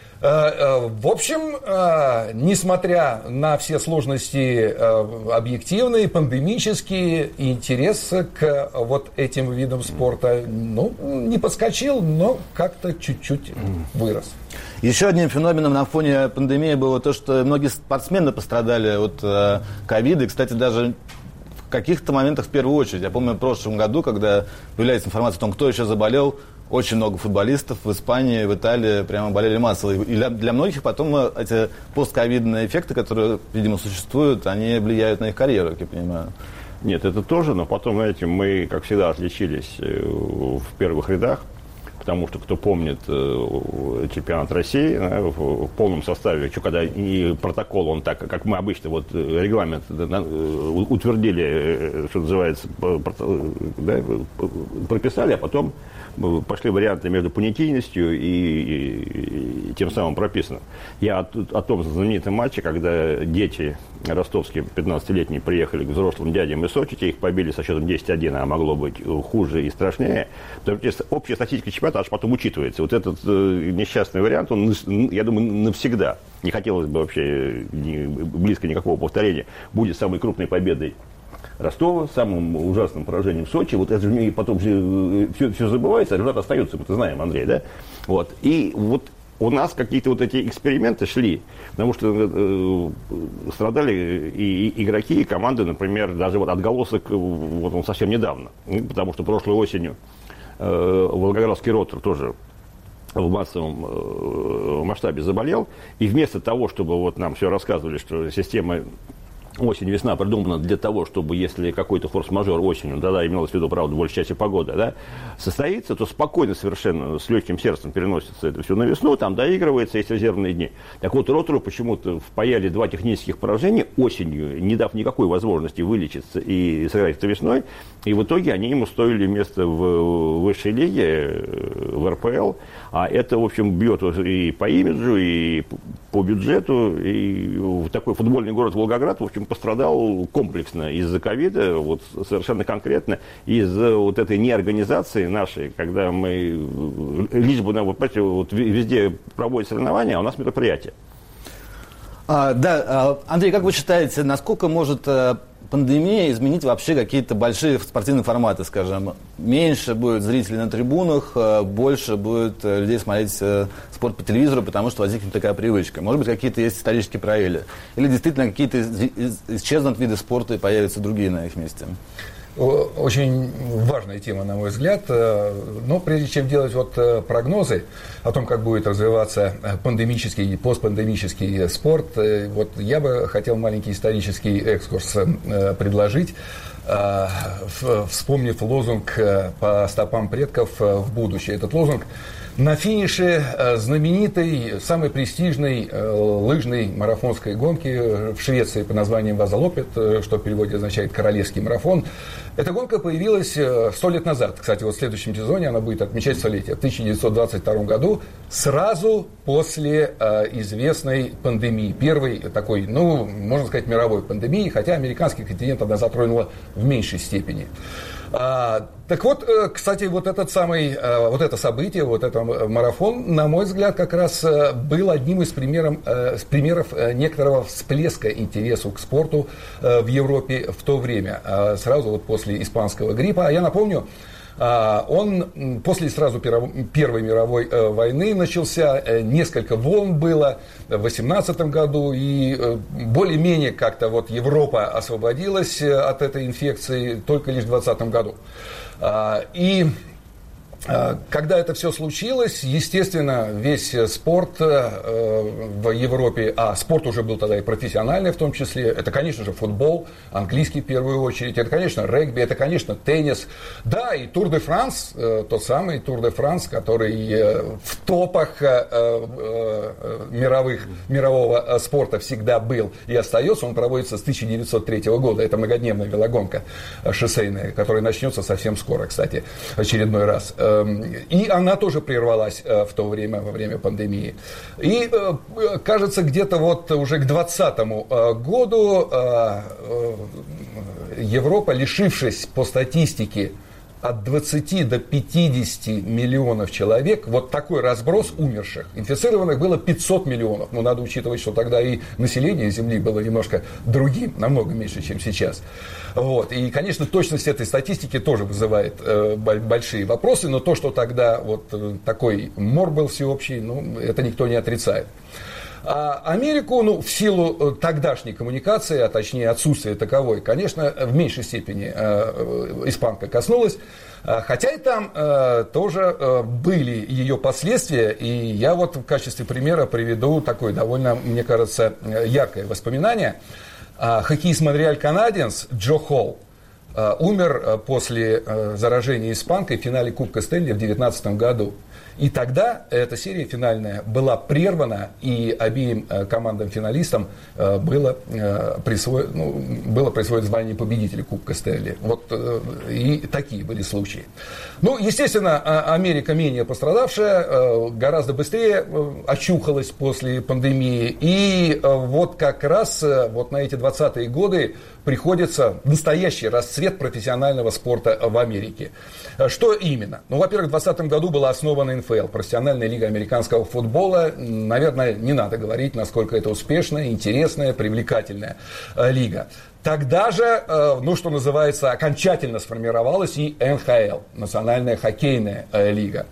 В общем, несмотря на все сложности объективные, пандемические, интерес к вот этим видам спорта, ну, не подскочил, но как-то чуть-чуть вырос. Еще одним феноменом на фоне пандемии было то, что многие спортсмены пострадали от ковида. И, кстати, даже в каких-то моментах в первую очередь. Я помню, в прошлом году, когда появляется информация о том, кто еще заболел, очень много футболистов в Испании, в Италии прямо болели массово. И для, для многих потом эти постковидные эффекты, которые, видимо, существуют, они влияют на их карьеру, как я понимаю. Нет, это тоже, но потом, знаете, мы, как всегда, отличились в первых рядах, потому что, кто помнит чемпионат России да, в полном составе, еще когда и протокол, он так, как мы обычно, вот регламент да, утвердили, что называется, да, прописали, а потом пошли варианты между понятийностью и, и, и тем самым прописано. Я о, о том знаменитом матче, когда дети ростовские пятнадцатилетние приехали к взрослым дядям из Сочи, их побили со счетом десять один, а могло быть хуже и страшнее. Потому что общая статистика чемпионата аж потом учитывается. Вот этот э, несчастный вариант, он, я думаю, навсегда, не хотелось бы вообще ни, близко никакого повторения, будет самой крупной победой Ростова, самым ужасным поражением в Сочи. Вот это же потом же все, все забывается, а результат остается, мы это знаем, Андрей, да? Вот. И вот у нас какие-то вот эти эксперименты шли, потому что э, страдали и, и игроки, и команды, например, даже вот отголосок вот он совсем недавно. Потому что прошлой осенью э, Волгоградский Ротор тоже в массовом э, масштабе заболел. И вместо того, чтобы вот нам все рассказывали, что система осень-весна придумана для того, чтобы, если какой-то форс-мажор осенью, тогда имелось в виду, правда, в большей части погода, да, состоится, то спокойно совершенно, с легким сердцем переносится это все на весну, там доигрывается, есть резервные дни. Так вот, Ротору почему-то впаяли два технических поражения осенью, не дав никакой возможности вылечиться и сыграть это весной, и в итоге они ему стоили место в высшей лиге, в эр пэ эл, а это, в общем, бьет и по имиджу, и по бюджету, и такой футбольный город Волгоград, в общем, пострадал комплексно из-за ковида, вот совершенно конкретно из-за вот этой неорганизации нашей, когда мы лишь бы вот, вот везде проводят соревнования, а у нас мероприятия. А, да, Андрей, как вы считаете, насколько может пандемия изменить вообще какие-то большие спортивные форматы, скажем? Меньше будет зрителей на трибунах, больше будет людей смотреть спорт по телевизору, потому что возникнет такая привычка. Может быть, какие-то есть исторические параллели? Или действительно какие-то исчезнут виды спорта и появятся другие на их месте? Очень важная тема, на мой взгляд. Но прежде чем делать вот прогнозы о том, как будет развиваться пандемический и постпандемический спорт, вот я бы хотел маленький исторический экскурс предложить, вспомнив лозунг «По стопам предков в будущее». Этот лозунг на финише знаменитой, самой престижной лыжной марафонской гонки в Швеции под названием «Вазалопет», что в переводе означает «королевский марафон». Эта гонка появилась сто лет назад. Кстати, вот в следующем сезоне она будет отмечать столетие. В тысяча девятьсот двадцать втором году, сразу после известной пандемии. Первой такой, ну, можно сказать, мировой пандемии, хотя американский континент она затронула в меньшей степени. А, так вот, кстати, вот этот самый, вот это событие, вот этот марафон, на мой взгляд, как раз был одним из примеров, примеров некоторого всплеска интересу к спорту в Европе в то время, сразу вот после испанского гриппа. А я напомню, он после сразу Первой мировой войны начался, несколько волн было в восемнадцатом году, и более-менее как-то вот Европа освободилась от этой инфекции только лишь в двадцатом году. И когда это все случилось, естественно, весь спорт в Европе, а спорт уже был тогда и профессиональный в том числе, это, конечно же, футбол, английский в первую очередь, это, конечно, регби, это, конечно, теннис, да, и Тур де Франс, тот самый Тур де Франс, который в топах мировых, мирового спорта всегда был и остается, он проводится с тысяча девятьсот третьего года, это многодневная велогонка шоссейная, которая начнется совсем скоро, кстати, очередной раз. И она тоже прервалась в то время, во время пандемии. И, кажется, где-то вот уже к двадцатому году Европа, лишившись по статистике от двадцати до пятидесяти миллионов человек, вот такой разброс умерших. Инфицированных было пятьсот миллионов. Но надо учитывать, что тогда и население Земли было немножко другим, намного меньше, чем сейчас. Вот. И, конечно, точность этой статистики тоже вызывает э, большие вопросы, но то, что тогда вот э, такой мор был всеобщий, ну, это никто не отрицает. А Америку, ну, в силу тогдашней коммуникации, а точнее отсутствия таковой, конечно, в меньшей степени э, испанка коснулась. Хотя и там э, тоже э, были ее последствия, и я вот в качестве примера приведу такое довольно, мне кажется, яркое воспоминание. Хоккеист Монреаль Канадиенс Джо Холл умер после заражения испанкой в финале Кубка Стэнли в две тысячи девятнадцатом году. И тогда эта серия финальная была прервана, и обеим командам-финалистам было присвоено, ну, было присвоено звание победителя Кубка Стэнли. Вот и такие были случаи. Ну, естественно, Америка менее пострадавшая, гораздо быстрее очухалась после пандемии. И вот как раз вот на эти двадцатые годы приходится настоящий расцвет профессионального спорта в Америке. Что именно? Ну, во-первых, в двадцатом году была основана эн эф эл, профессиональная лига американского футбола. Наверное, не надо говорить, насколько это успешная, интересная, привлекательная лига. Тогда же, ну, что называется, окончательно сформировалась и эн ха эл, Национальная хоккейная лига.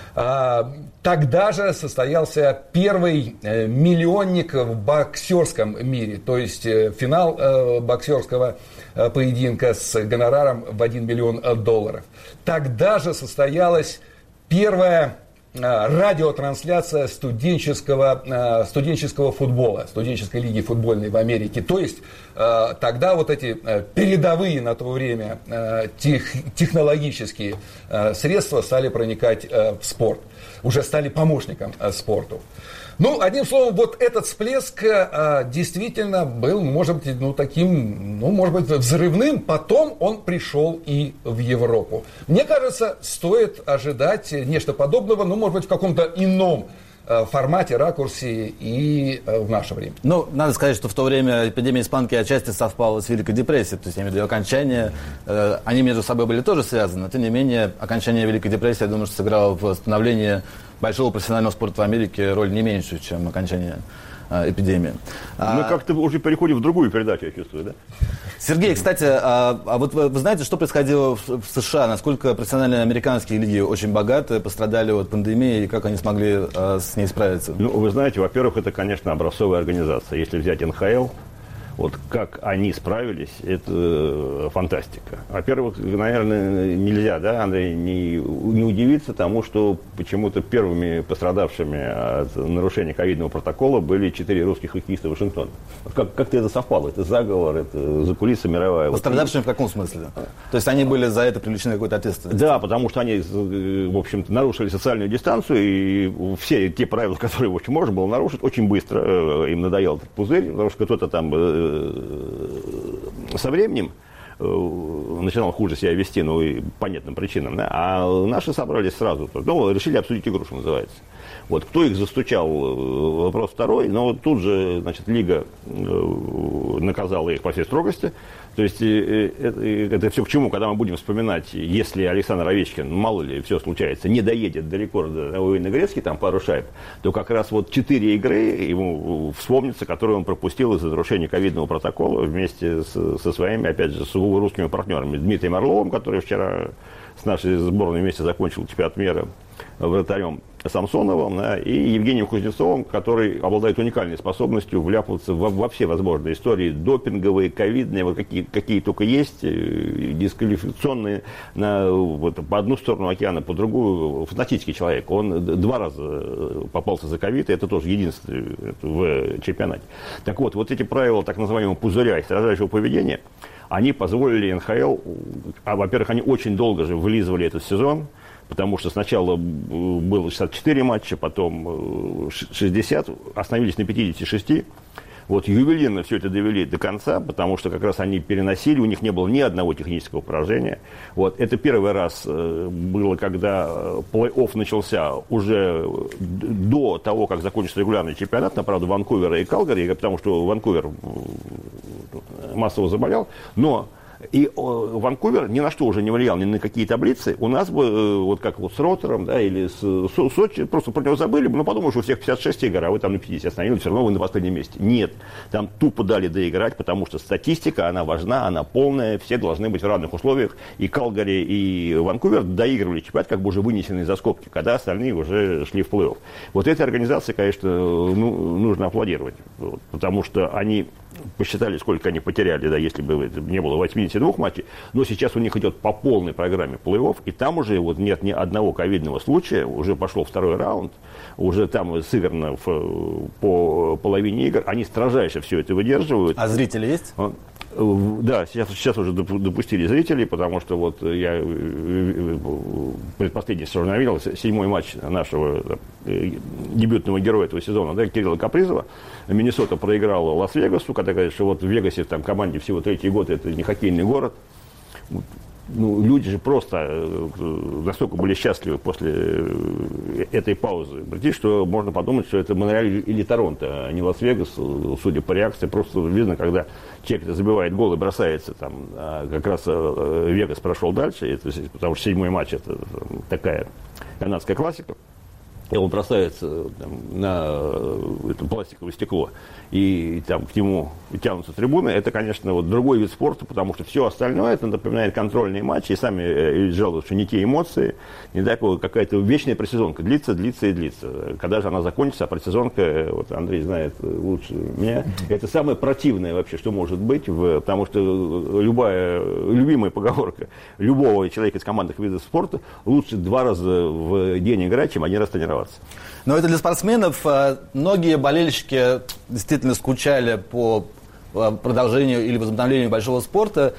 Тогда же состоялся первый миллионник в боксерском мире, то есть финал боксерского поединка с гонораром в один миллион долларов. Тогда же состоялась первая радиотрансляция студенческого, студенческого футбола, студенческой лиги футбольной в Америке. То есть тогда вот эти передовые на то время тех, технологические средства стали проникать в спорт, уже стали помощником спорту. Ну, одним словом, вот этот всплеск а, действительно был, может быть, ну, таким, ну, может быть, взрывным. Потом он пришел и в Европу. Мне кажется, стоит ожидать нечто подобного, ну, может быть, в каком-то ином а, формате, ракурсе и а, в наше время. Ну, надо сказать, что в то время эпидемия испанки отчасти совпала с Великой депрессией. То есть, я имею в виду, окончание, э, они между собой были тоже связаны. Тем не менее, окончание Великой депрессии, я думаю, что сыграло в становлении большого профессионального спорта в Америке роль не меньшую, чем окончание э, эпидемии. Мы а, как-то уже переходим в другую передачу, я чувствую, да? Сергей, кстати, а, а вот вы, вы знаете, что происходило в, в США? Насколько профессиональные американские лиги очень богаты, пострадали от пандемии, и как они смогли а, с ней справиться? Ну, вы знаете, во-первых, это, конечно, образцовая организация. Если взять эн ха эл, вот как они справились, это фантастика. Во-первых, наверное, нельзя, да, Андрей, не, не удивиться тому, что почему-то первыми пострадавшими от нарушения ковидного протокола были четыре русских хоккеиста Вашингтона. Как, как-то это совпало, это заговор, это закулиса мировая. Пострадавшими в каком смысле? То есть они были за это привлечены какой-то ответственностью? Да, потому что они, в общем-то, нарушили социальную дистанцию, и все те правила, которые, в общем, можно было нарушить, очень быстро им надоел этот пузырь, потому что кто-то там со временем начинал хуже себя вести, ну, и понятным причинам, да? А наши собрались сразу, ну, решили обсудить игру, что называется. Вот, кто их застучал, вопрос второй, но вот тут же, значит, лига наказала их по всей строгости. То есть это, это все к чему, когда мы будем вспоминать, если Александр Овечкин, мало ли, все случается, не доедет до рекорда Уэйна Грецки, там пару шайб, то как раз вот четыре игры ему вспомнится, которые он пропустил из-за нарушения ковидного протокола вместе с, со своими, опять же, сугубо русскими партнерами. Дмитрием Орловым, который вчера с нашей сборной вместе закончил чемпионат мира, вратарем Самсоновым, да, и Евгением Кузнецовым, который обладает уникальной способностью вляпываться во, во все возможные истории, допинговые, ковидные, вот какие, какие только есть, дисквалификационные, на, вот, по одну сторону океана, по другую. Фантастический человек. Он два раза попался за ковид, и это тоже единственное в чемпионате. Так вот, вот эти правила так называемого пузыря и строжайшего поведения, они позволили эн ха эл, а, во-первых, они очень долго же вылизывали этот сезон, потому что сначала было шестьдесят четыре матча, потом шестьдесят, остановились на пятидесяти шести. Вот ювелирно все это довели до конца, потому что как раз они переносили, у них не было ни одного технического поражения. Вот. Это первый раз было, когда плей-офф начался уже до того, как закончился регулярный чемпионат, на, правда, Ванкувера и Калгари, потому что Ванкувер массово заболел, но и Ванкувер ни на что уже не влиял, ни на какие таблицы. У нас бы, вот как вот с Роттером, да, или с, с Сочи, просто про него забыли, но подумали, что у всех пятьдесят шесть игр, а вы там на пятьдесят остановились, все равно вы на последнем месте. Нет, там тупо дали доиграть, потому что статистика, она важна, она полная, все должны быть в равных условиях. И Калгари, и Ванкувер доигрывали чемпионат, как бы уже вынесенные за скобки, когда остальные уже шли в плей-офф. Вот этой организации, конечно, ну, нужно аплодировать, вот, потому что они посчитали, сколько они потеряли, да, если бы не было восьмидесяти двух матчей, но сейчас у них идет по полной программе плей-офф, и там уже вот нет ни одного ковидного случая, уже пошел второй раунд, уже там сыграно в, по половине игр, они строжайше все это выдерживают. А зрители есть? Да, сейчас, сейчас уже допустили зрителей, потому что вот я предпоследний сезон видел, седьмой матч нашего дебютного героя этого сезона, да, Кирилла Капризова. Миннесота проиграла Лас-Вегасу, когда говорят, что вот в Вегасе там команде всего третий год, это не хоккейный город. Ну, люди же просто настолько были счастливы после этой паузы, что можно подумать, что это Монреаль или Торонто, а не Лас-Вегас, судя по реакции. Просто видно, когда человек забивает гол и бросается, там, а как раз Вегас прошел дальше, это, потому что седьмой матч – это такая канадская классика. И он бросается там, на это пластиковое стекло, и там к нему тянутся трибуны. Это, конечно, вот другой вид спорта, потому что все остальное это напоминает контрольные матчи, и сами жалуются, что не те эмоции, не такое, какая-то вечная предсезонка длится, длится и длится. Когда же она закончится, а предсезонка, вот Андрей знает лучше меня, это самое противное вообще, что может быть, в, потому что любая любимая поговорка любого человека из командных видов спорта: лучше два раза в день играть, чем один раз тренироваться. Но это для спортсменов. Многие болельщики действительно скучали по продолжению или возобновлению большого спорта,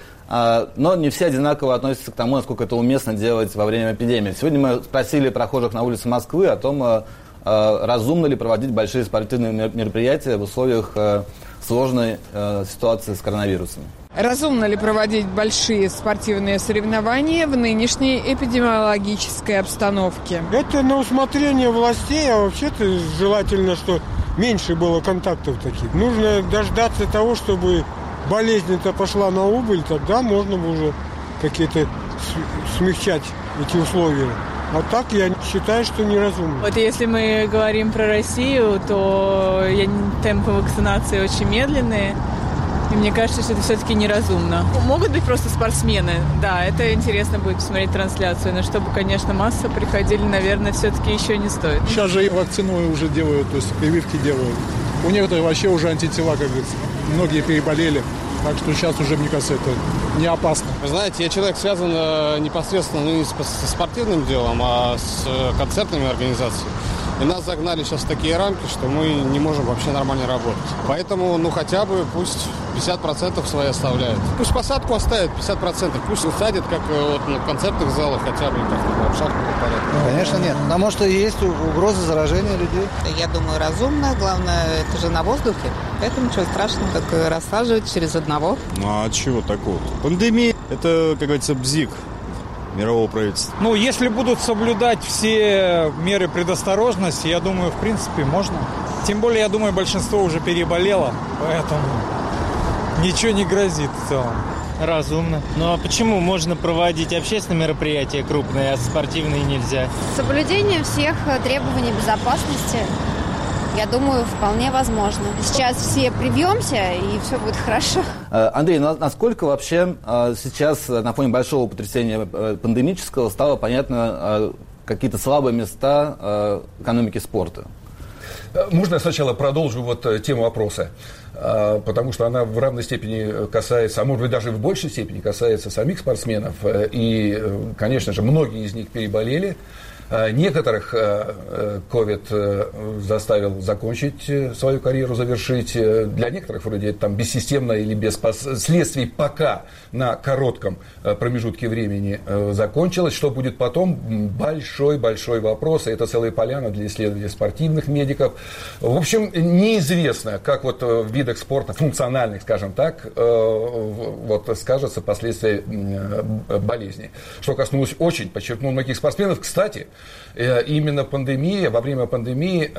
но не все одинаково относятся к тому, насколько это уместно делать во время эпидемии. Сегодня мы спросили прохожих на улице Москвы о том, разумно ли проводить большие спортивные мероприятия в условиях сложной ситуации с коронавирусом. Разумно ли проводить большие спортивные соревнования в нынешней эпидемиологической обстановке? Это на усмотрение властей, а вообще-то желательно, что меньше было контактов таких. Нужно дождаться того, чтобы болезнь-то пошла на убыль, тогда можно бы уже какие-то смягчать эти условия. А так я считаю, что неразумно. Вот если мы говорим про Россию, то темпы вакцинации очень медленные. И мне кажется, что это все-таки неразумно. Могут быть просто спортсмены, да, это интересно будет посмотреть трансляцию, но чтобы, конечно, масса приходили, наверное, все-таки еще не стоит. Сейчас же и вакцину уже делают, то есть прививки делают. У некоторых вообще уже антитела, как говорится. Многие переболели, так что сейчас уже, мне кажется, это не опасно. Вы знаете, я человек связан непосредственно ну, не со спортивным делом, а с концертными организациями. И нас загнали сейчас в такие рамки, что мы не можем вообще нормально работать. Поэтому, ну, хотя бы пусть пятьдесят процентов свои оставляют. Пусть посадку оставят пятьдесят процентов. Пусть усадят, как вот на концертных залах, хотя бы как в шахматном порядке. Конечно, нет. Потому что есть угроза заражения людей. Я думаю, разумно. Главное, это же на воздухе. Поэтому ничего страшного, так рассаживать через одного. Ну, а чего такого? Пандемия – это, как говорится, бзик мирового правительства. Ну, если будут соблюдать все меры предосторожности, я думаю, в принципе, можно. Тем более, я думаю, большинство уже переболело, поэтому ничего не грозит в целом. Разумно. Ну, а почему можно проводить общественные мероприятия крупные, а спортивные нельзя? Соблюдение всех требований безопасности, я думаю, вполне возможно. Сейчас все привьемся, и все будет хорошо. Андрей, насколько вообще сейчас на фоне большого потрясения пандемического стало понятно какие-то слабые места экономики спорта? Можно я сначала продолжу вот тему опроса, потому что она в равной степени касается, а может быть даже в большей степени касается самих спортсменов. И, конечно же, многие из них переболели. Некоторых ковид заставил закончить свою карьеру, завершить. Для некоторых вроде там бессистемно или без последствий пока на коротком промежутке времени закончилось. Что будет потом? Большой-большой вопрос. И это целая поляна для исследования спортивных медиков. В общем, неизвестно, как вот в видах спорта, функциональных, скажем так, вот скажется последствия болезни. Что коснулось очень, подчеркнул, многих спортсменов. Кстати, именно пандемия, во время пандемии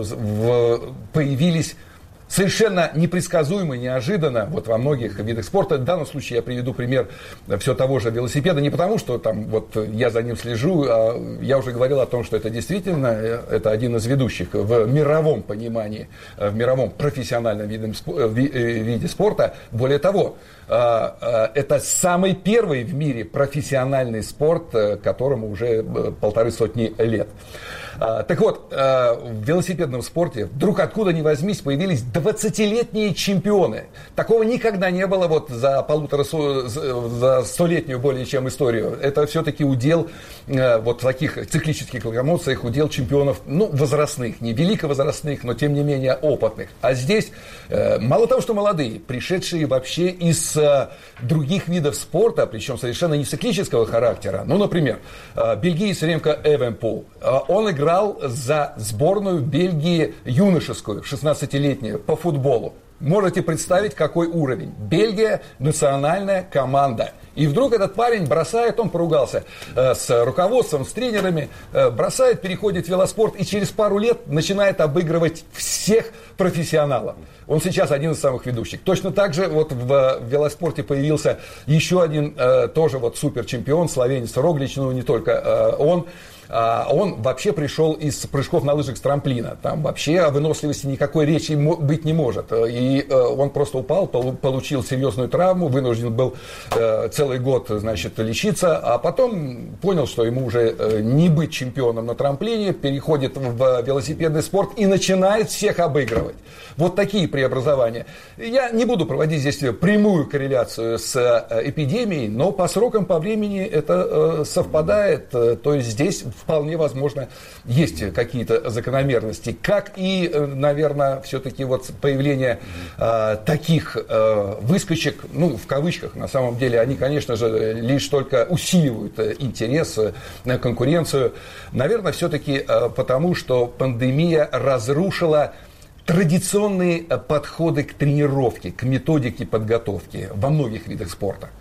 появились совершенно непредсказуемо, неожиданно, вот во многих видах спорта. В данном случае я приведу пример все того же велосипеда, не потому, что там вот я за ним слежу, а я уже говорил о том, что это действительно это один из ведущих в мировом понимании, в мировом профессиональном виде, виде спорта. Более того, это самый первый в мире профессиональный спорт, которому уже полторы сотни лет. А, так вот, а, в велосипедном спорте вдруг откуда ни возьмись появились двадцатилетние чемпионы. Такого никогда не было вот за полутора, за столетнюю более чем историю. Это все-таки удел а, вот в таких циклических локомоциях, удел чемпионов, ну, возрастных, не великовозрастных, но тем не менее опытных. А здесь а, мало того, что молодые, пришедшие вообще из а, других видов спорта, причем совершенно не циклического характера. Ну, например, а, бельгиец Ремко Эвенпол. А, он играл за сборную Бельгии юношескую, шестнадцатилетнюю, по футболу. Можете представить, какой уровень. Бельгия – национальная команда. И вдруг этот парень бросает, он поругался э, с руководством, с тренерами, э, бросает, переходит в велоспорт и через пару лет начинает обыгрывать всех профессионалов. Он сейчас один из самых ведущих. Точно так же вот в, в велоспорте появился еще один э, тоже вот суперчемпион, словенец Роглич, ну не только э, он. Он вообще пришел из прыжков на лыжах с трамплина. Там вообще о выносливости никакой речи быть не может. И он просто упал, получил серьезную травму, вынужден был целый год, значит, лечиться, а потом понял, что ему уже не быть чемпионом на трамплине, переходит в велосипедный спорт и начинает всех обыгрывать. Вот такие преобразования. Я не буду проводить здесь прямую корреляцию с эпидемией, но по срокам, по времени это совпадает. То есть здесь вполне возможно есть какие-то закономерности. Как и, наверное, все-таки вот появление э, таких э, выскочек, ну, в кавычках, на самом деле, они, конечно же, лишь только усиливают интерес, э, конкуренцию. Наверное, все-таки э, потому, что пандемия разрушила традиционные подходы к тренировке, к методике подготовки во многих видах спорта.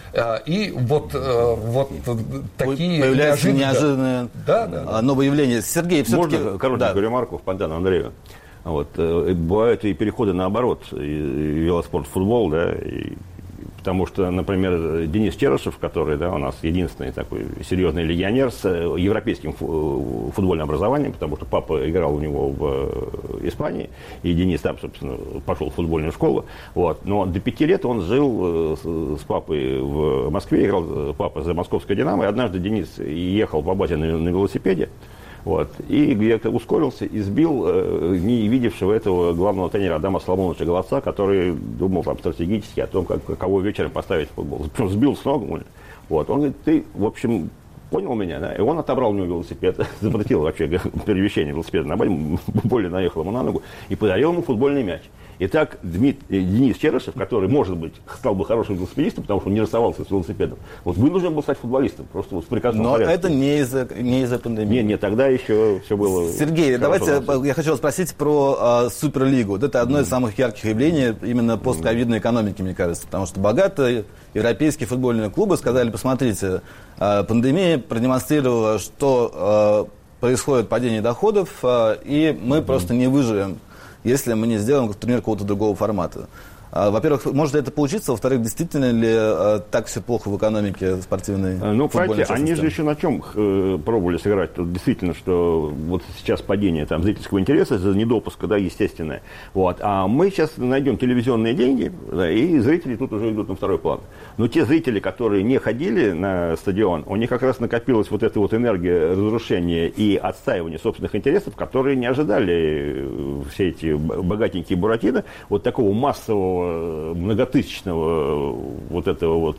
И вот, вот такие появляются неожиданные да, да, да. новые явления. Сергей, все-таки... Можно коротенькую да. ремарку в Фонтану Андрею? Вот, бывают и переходы наоборот, и велоспорт, футбол, да, и, потому что, например, Денис Черышев, который, да, у нас единственный такой серьезный легионер с европейским футбольным образованием, потому что папа играл у него в Испании, и Денис там, собственно, пошел в футбольную школу, вот, но до пяти лет он жил с папой в Москве, играл папа за московское «Динамо», и однажды Денис ехал по базе на, на велосипеде, вот, и где-то ускорился и сбил э, не видевшего этого главного тренера Адама Соломоновича Головца, который думал там стратегически о том, как, кого вечером поставить в футбол. Причем сбил с ног. Вот. Он говорит, ты, в общем, понял меня, да? И он отобрал у него велосипед, запретил вообще перемещение велосипеда на базе, более наехал ему на ногу и подарил ему футбольный мяч. Итак, Дмит... Денис Черышев, который, может быть, стал бы хорошим велосипедистом, потому что он не расставался с велосипедом, вот вынужден был стать футболистом, просто вот в приказном Но порядке. это не из-за, не из-за пандемии. Нет, нет, тогда еще все было... Сергей, давайте я хочу вас спросить про а, Суперлигу. Вот это одно из самых ярких явлений именно постковидной экономики, мне кажется, потому что богатые европейские футбольные клубы сказали, посмотрите, а, пандемия продемонстрировала, что а, происходит падение доходов, а, и мы mm-hmm. просто не выживем, если мы не сделаем турнир какого-то другого формата. Во-первых, может ли это получиться? Во-вторых, действительно ли э, так все плохо в экономике спортивной? Ну, понимаете, они же еще на чем э, пробовали сыграть? Тут действительно, что вот сейчас падение там, зрительского интереса из-за недопуска, да, естественное. Вот. А мы сейчас найдем телевизионные деньги, да, и зрители тут уже идут на второй план. Но те зрители, которые не ходили на стадион, у них как раз накопилась вот эта вот энергия разрушения и отстаивания собственных интересов, которые не ожидали все эти богатенькие буратино вот такого массового многотысячного вот этого вот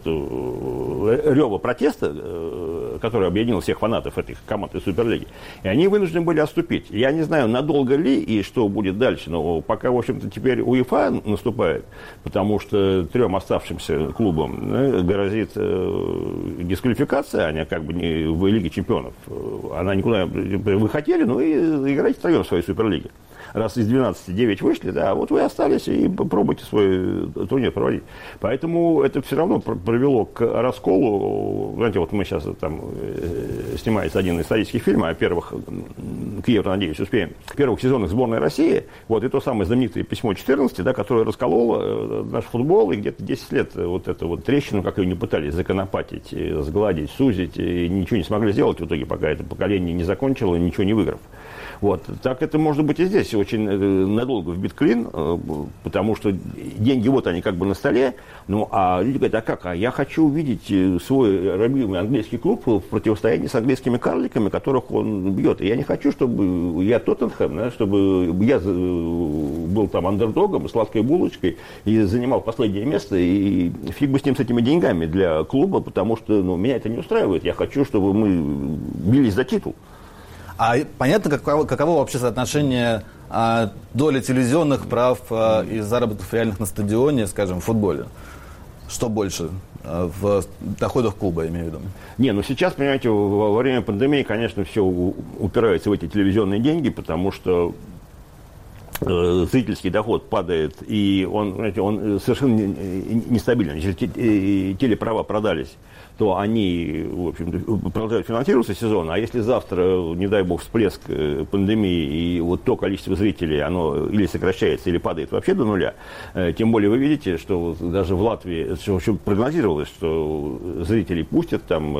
рева протеста, который объединил всех фанатов этих команд из Суперлиги. И они вынуждены были отступить. Я не знаю, надолго ли и что будет дальше, но пока, в общем-то, теперь УЕФА наступает, потому что трем оставшимся клубам грозит дисквалификация, они как бы не в Лиге чемпионов. Она никуда... Вы хотели, ну и играйте втроем в своей Суперлиге. Раз из двенадцати девять вышли, да, вот вы остались и попробуйте свой турнир проводить. Поэтому это все равно привело к расколу. Знаете, вот мы сейчас там снимается один исторический фильм о первых к Евро, надеюсь, успеем, первых сезонах сборной России, вот, и то самое знаменитое письмо четырнадцати, да, которое раскололо наш футбол, и где-то десять лет вот эту вот трещину, как ее не пытались законопатить, сгладить, сузить, и ничего не смогли сделать в итоге, пока это поколение не закончило, ничего не выиграв. Вот. Так это может быть и здесь очень надолго вбит клин, потому что деньги вот они как бы на столе, ну а люди говорят, а как, а я хочу увидеть свой любимый английский клуб в противостоянии с английскими карликами, которых он бьет. И я не хочу, чтобы я Тоттенхэм, да, чтобы я был там андердогом, сладкой булочкой и занимал последнее место, и фиг бы с ним, с этими деньгами для клуба, потому что ну, меня это не устраивает. Я хочу, чтобы мы бились за титул. А понятно, каково, каково вообще соотношение а, доли телевизионных прав а, и заработков реальных на стадионе, скажем, в футболе? Что больше а, в доходах клуба, я имею в виду? Не, ну сейчас, понимаете, во, во время пандемии, конечно, все упирается в эти телевизионные деньги, потому что э, зрительский доход падает, и он, знаете, он совершенно нестабильный. Если телеправа продались, то они, в общем-то, продолжают финансироваться сезон, а если завтра, не дай бог, всплеск пандемии, и вот то количество зрителей, оно или сокращается, или падает вообще до нуля, тем более вы видите, что даже в Латвии, что, что прогнозировалось, что зрителей пустят, там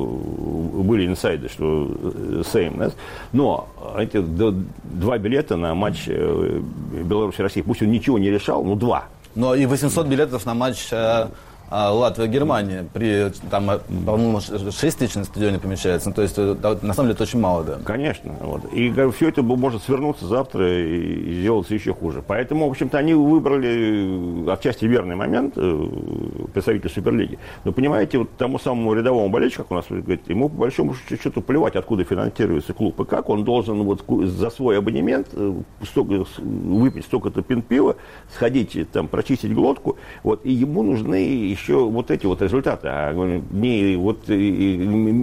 были инсайды, что same, да? Но эти два билета на матч Беларусь-Россия, пусть он ничего не решал, но два. Но и восемьсот билетов на матч Латвия-Германия, при, там, по-моему, шесть тысяч на стадионе помещается, ну, то есть, на самом деле, это очень мало, да. Конечно, вот. И говорю, все это может свернуться завтра и, и сделаться еще хуже. Поэтому, в общем-то, они выбрали отчасти верный момент, представители Суперлиги. Но, понимаете, вот тому самому рядовому болельщику, как у нас говорит, ему, по большому счету, плевать, откуда финансируется клуб и как, он должен вот за свой абонемент столько, выпить столько-то пинт-пива, сходить, там, прочистить глотку, вот, и ему нужны еще вот эти вот результаты, а не вот и, и,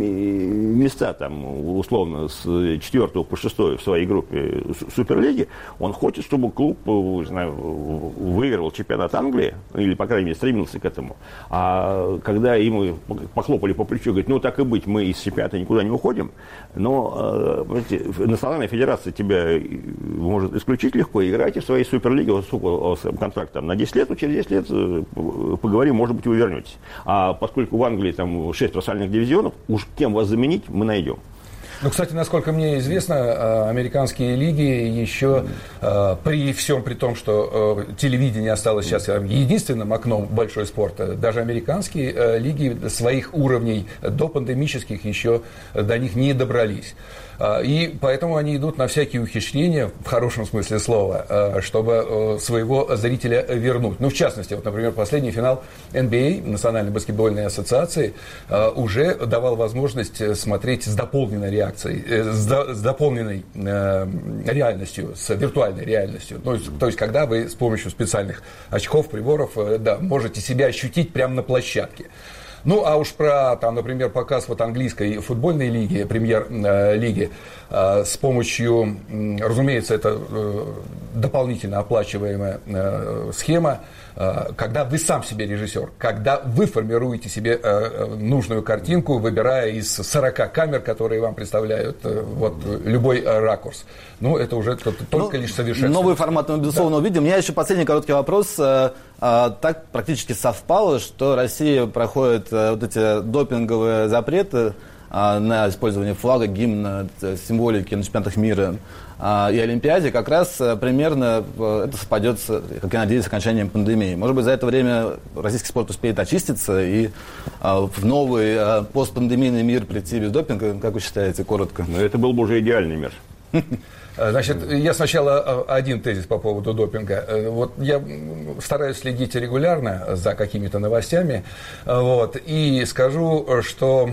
места там условно с четвертого по шестое в своей группе Суперлиги. Он хочет, чтобы клуб, не знаю, выиграл чемпионат Англии, или, по крайней мере, стремился к этому. А когда ему похлопали по плечу, говорят, ну так и быть, мы из чемпионата никуда не уходим, но знаете, Национальная федерация тебя может исключить легко, играйте в своей Суперлиге, вот сколько контракт там на десять лет, но через десять лет поговорим, может быть, вы вернетесь. А поскольку в Англии там шесть профессиональных дивизионов, уж кем вас заменить, мы найдем. Ну, кстати, насколько мне известно, американские лиги еще при всем при том, что телевидение осталось сейчас единственным окном в большой спорт, даже американские лиги своих уровней до пандемических еще до них не добрались. И поэтому они идут на всякие ухищрения, в хорошем смысле слова, чтобы своего зрителя вернуть. Ну, в частности, вот, например, последний финал эн би эй, Национальной баскетбольной ассоциации, уже давал возможность смотреть с дополненной реакцией, с дополненной реальностью, с виртуальной реальностью. Ну, то есть, когда вы с помощью специальных очков, приборов, да, можете себя ощутить прямо на площадке. Ну, а уж про, там, например, показ вот английской футбольной лиги, премьер-лиги, э, с помощью, э, разумеется, это э, дополнительно оплачиваемая э, схема, э, когда вы сам себе режиссер, когда вы формируете себе э, нужную картинку, выбирая из сорока камер, которые вам представляют э, вот, любой э, ракурс. Ну, это уже только ну, лишь совершенство. Новый формат мы, безусловно, да. увидим. У меня еще последний короткий вопрос. Так практически совпало, что Россия проходит вот эти допинговые запреты на использование флага, гимна, символики на чемпионатах мира и Олимпиаде. Как раз примерно это совпадет, как я надеюсь, с окончанием пандемии. Может быть, за это время российский спорт успеет очиститься и в новый постпандемийный мир прийти без допинга, как вы считаете, коротко? Ну, это был бы уже идеальный мир. Значит, я сначала один тезис по поводу допинга. Вот я стараюсь следить регулярно за какими-то новостями, вот, и скажу, что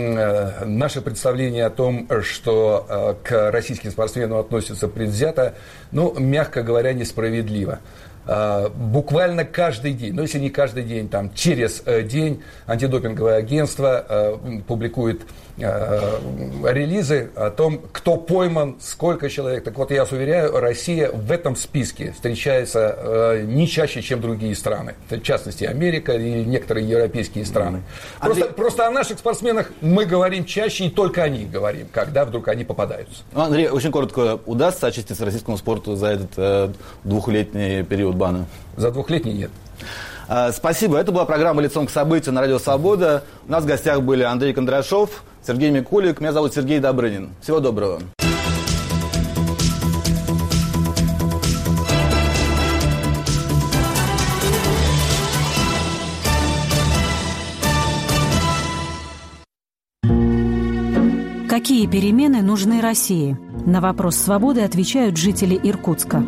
наше представление о том, что к российским спортсменам относятся предвзято, ну, мягко говоря, несправедливо. буквально каждый день, ну, если не каждый день, там, через день антидопинговое агентство публикует релизы о том, кто пойман, сколько человек. Так вот, я вас уверяю, Россия в этом списке встречается не чаще, чем другие страны. В частности, Америка и некоторые европейские страны. Просто, Андрей... просто о наших спортсменах мы говорим чаще, и только о них говорим, когда вдруг они попадаются. Андрей, очень коротко, удастся очиститься российскому спорту за этот э, двухлетний период бана? За двухлетний нет. Спасибо. Это была программа «Лицом к событию» на Радио Свобода. У нас в гостях были Андрей Кондрашов, Сергей Микулик. Меня зовут Сергей Добрынин. Всего доброго. Какие перемены нужны России? На вопрос «Свободы» отвечают жители Иркутска.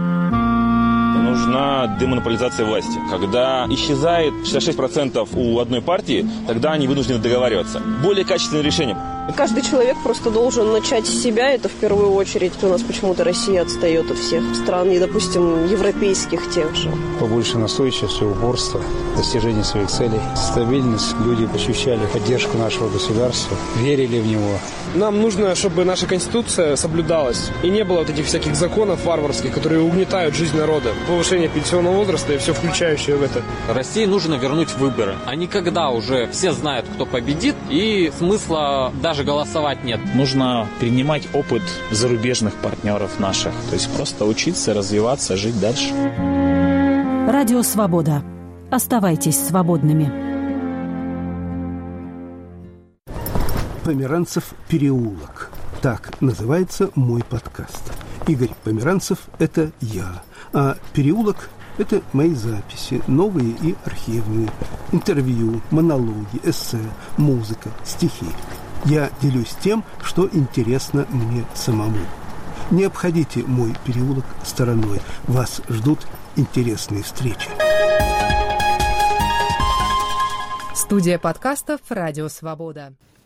Нужна демонополизация власти. Когда исчезает шестьдесят шесть процентов у одной партии, тогда они вынуждены договариваться. Более качественное решение. Каждый человек просто должен начать с себя, это в первую очередь. У нас почему-то Россия отстает от всех стран, и, допустим, европейских тех же. Побольше настойчивости, упорства, достижения своих целей, стабильность. Люди ощущали поддержку нашего государства, верили в него. Нам нужно, чтобы наша Конституция соблюдалась, и не было вот этих всяких законов варварских, которые угнетают жизнь народа. Повышение пенсионного возраста и все включающее в это. России нужно вернуть выборы. А не когда уже все знают, кто победит, и смысла даже голосовать нет. Нужно перенимать опыт зарубежных партнеров наших. То есть просто учиться, развиваться, жить дальше. Радио «Свобода». Оставайтесь свободными. Померанцев переулок. Так называется мой подкаст. Игорь Померанцев – это я. А переулок – это мои записи, новые и архивные. Интервью, монологи, эссе, музыка, стихи. Я делюсь тем, что интересно мне самому. Не обходите мой переулок стороной. Вас ждут интересные встречи. Студия подкастов «Радио Свобода».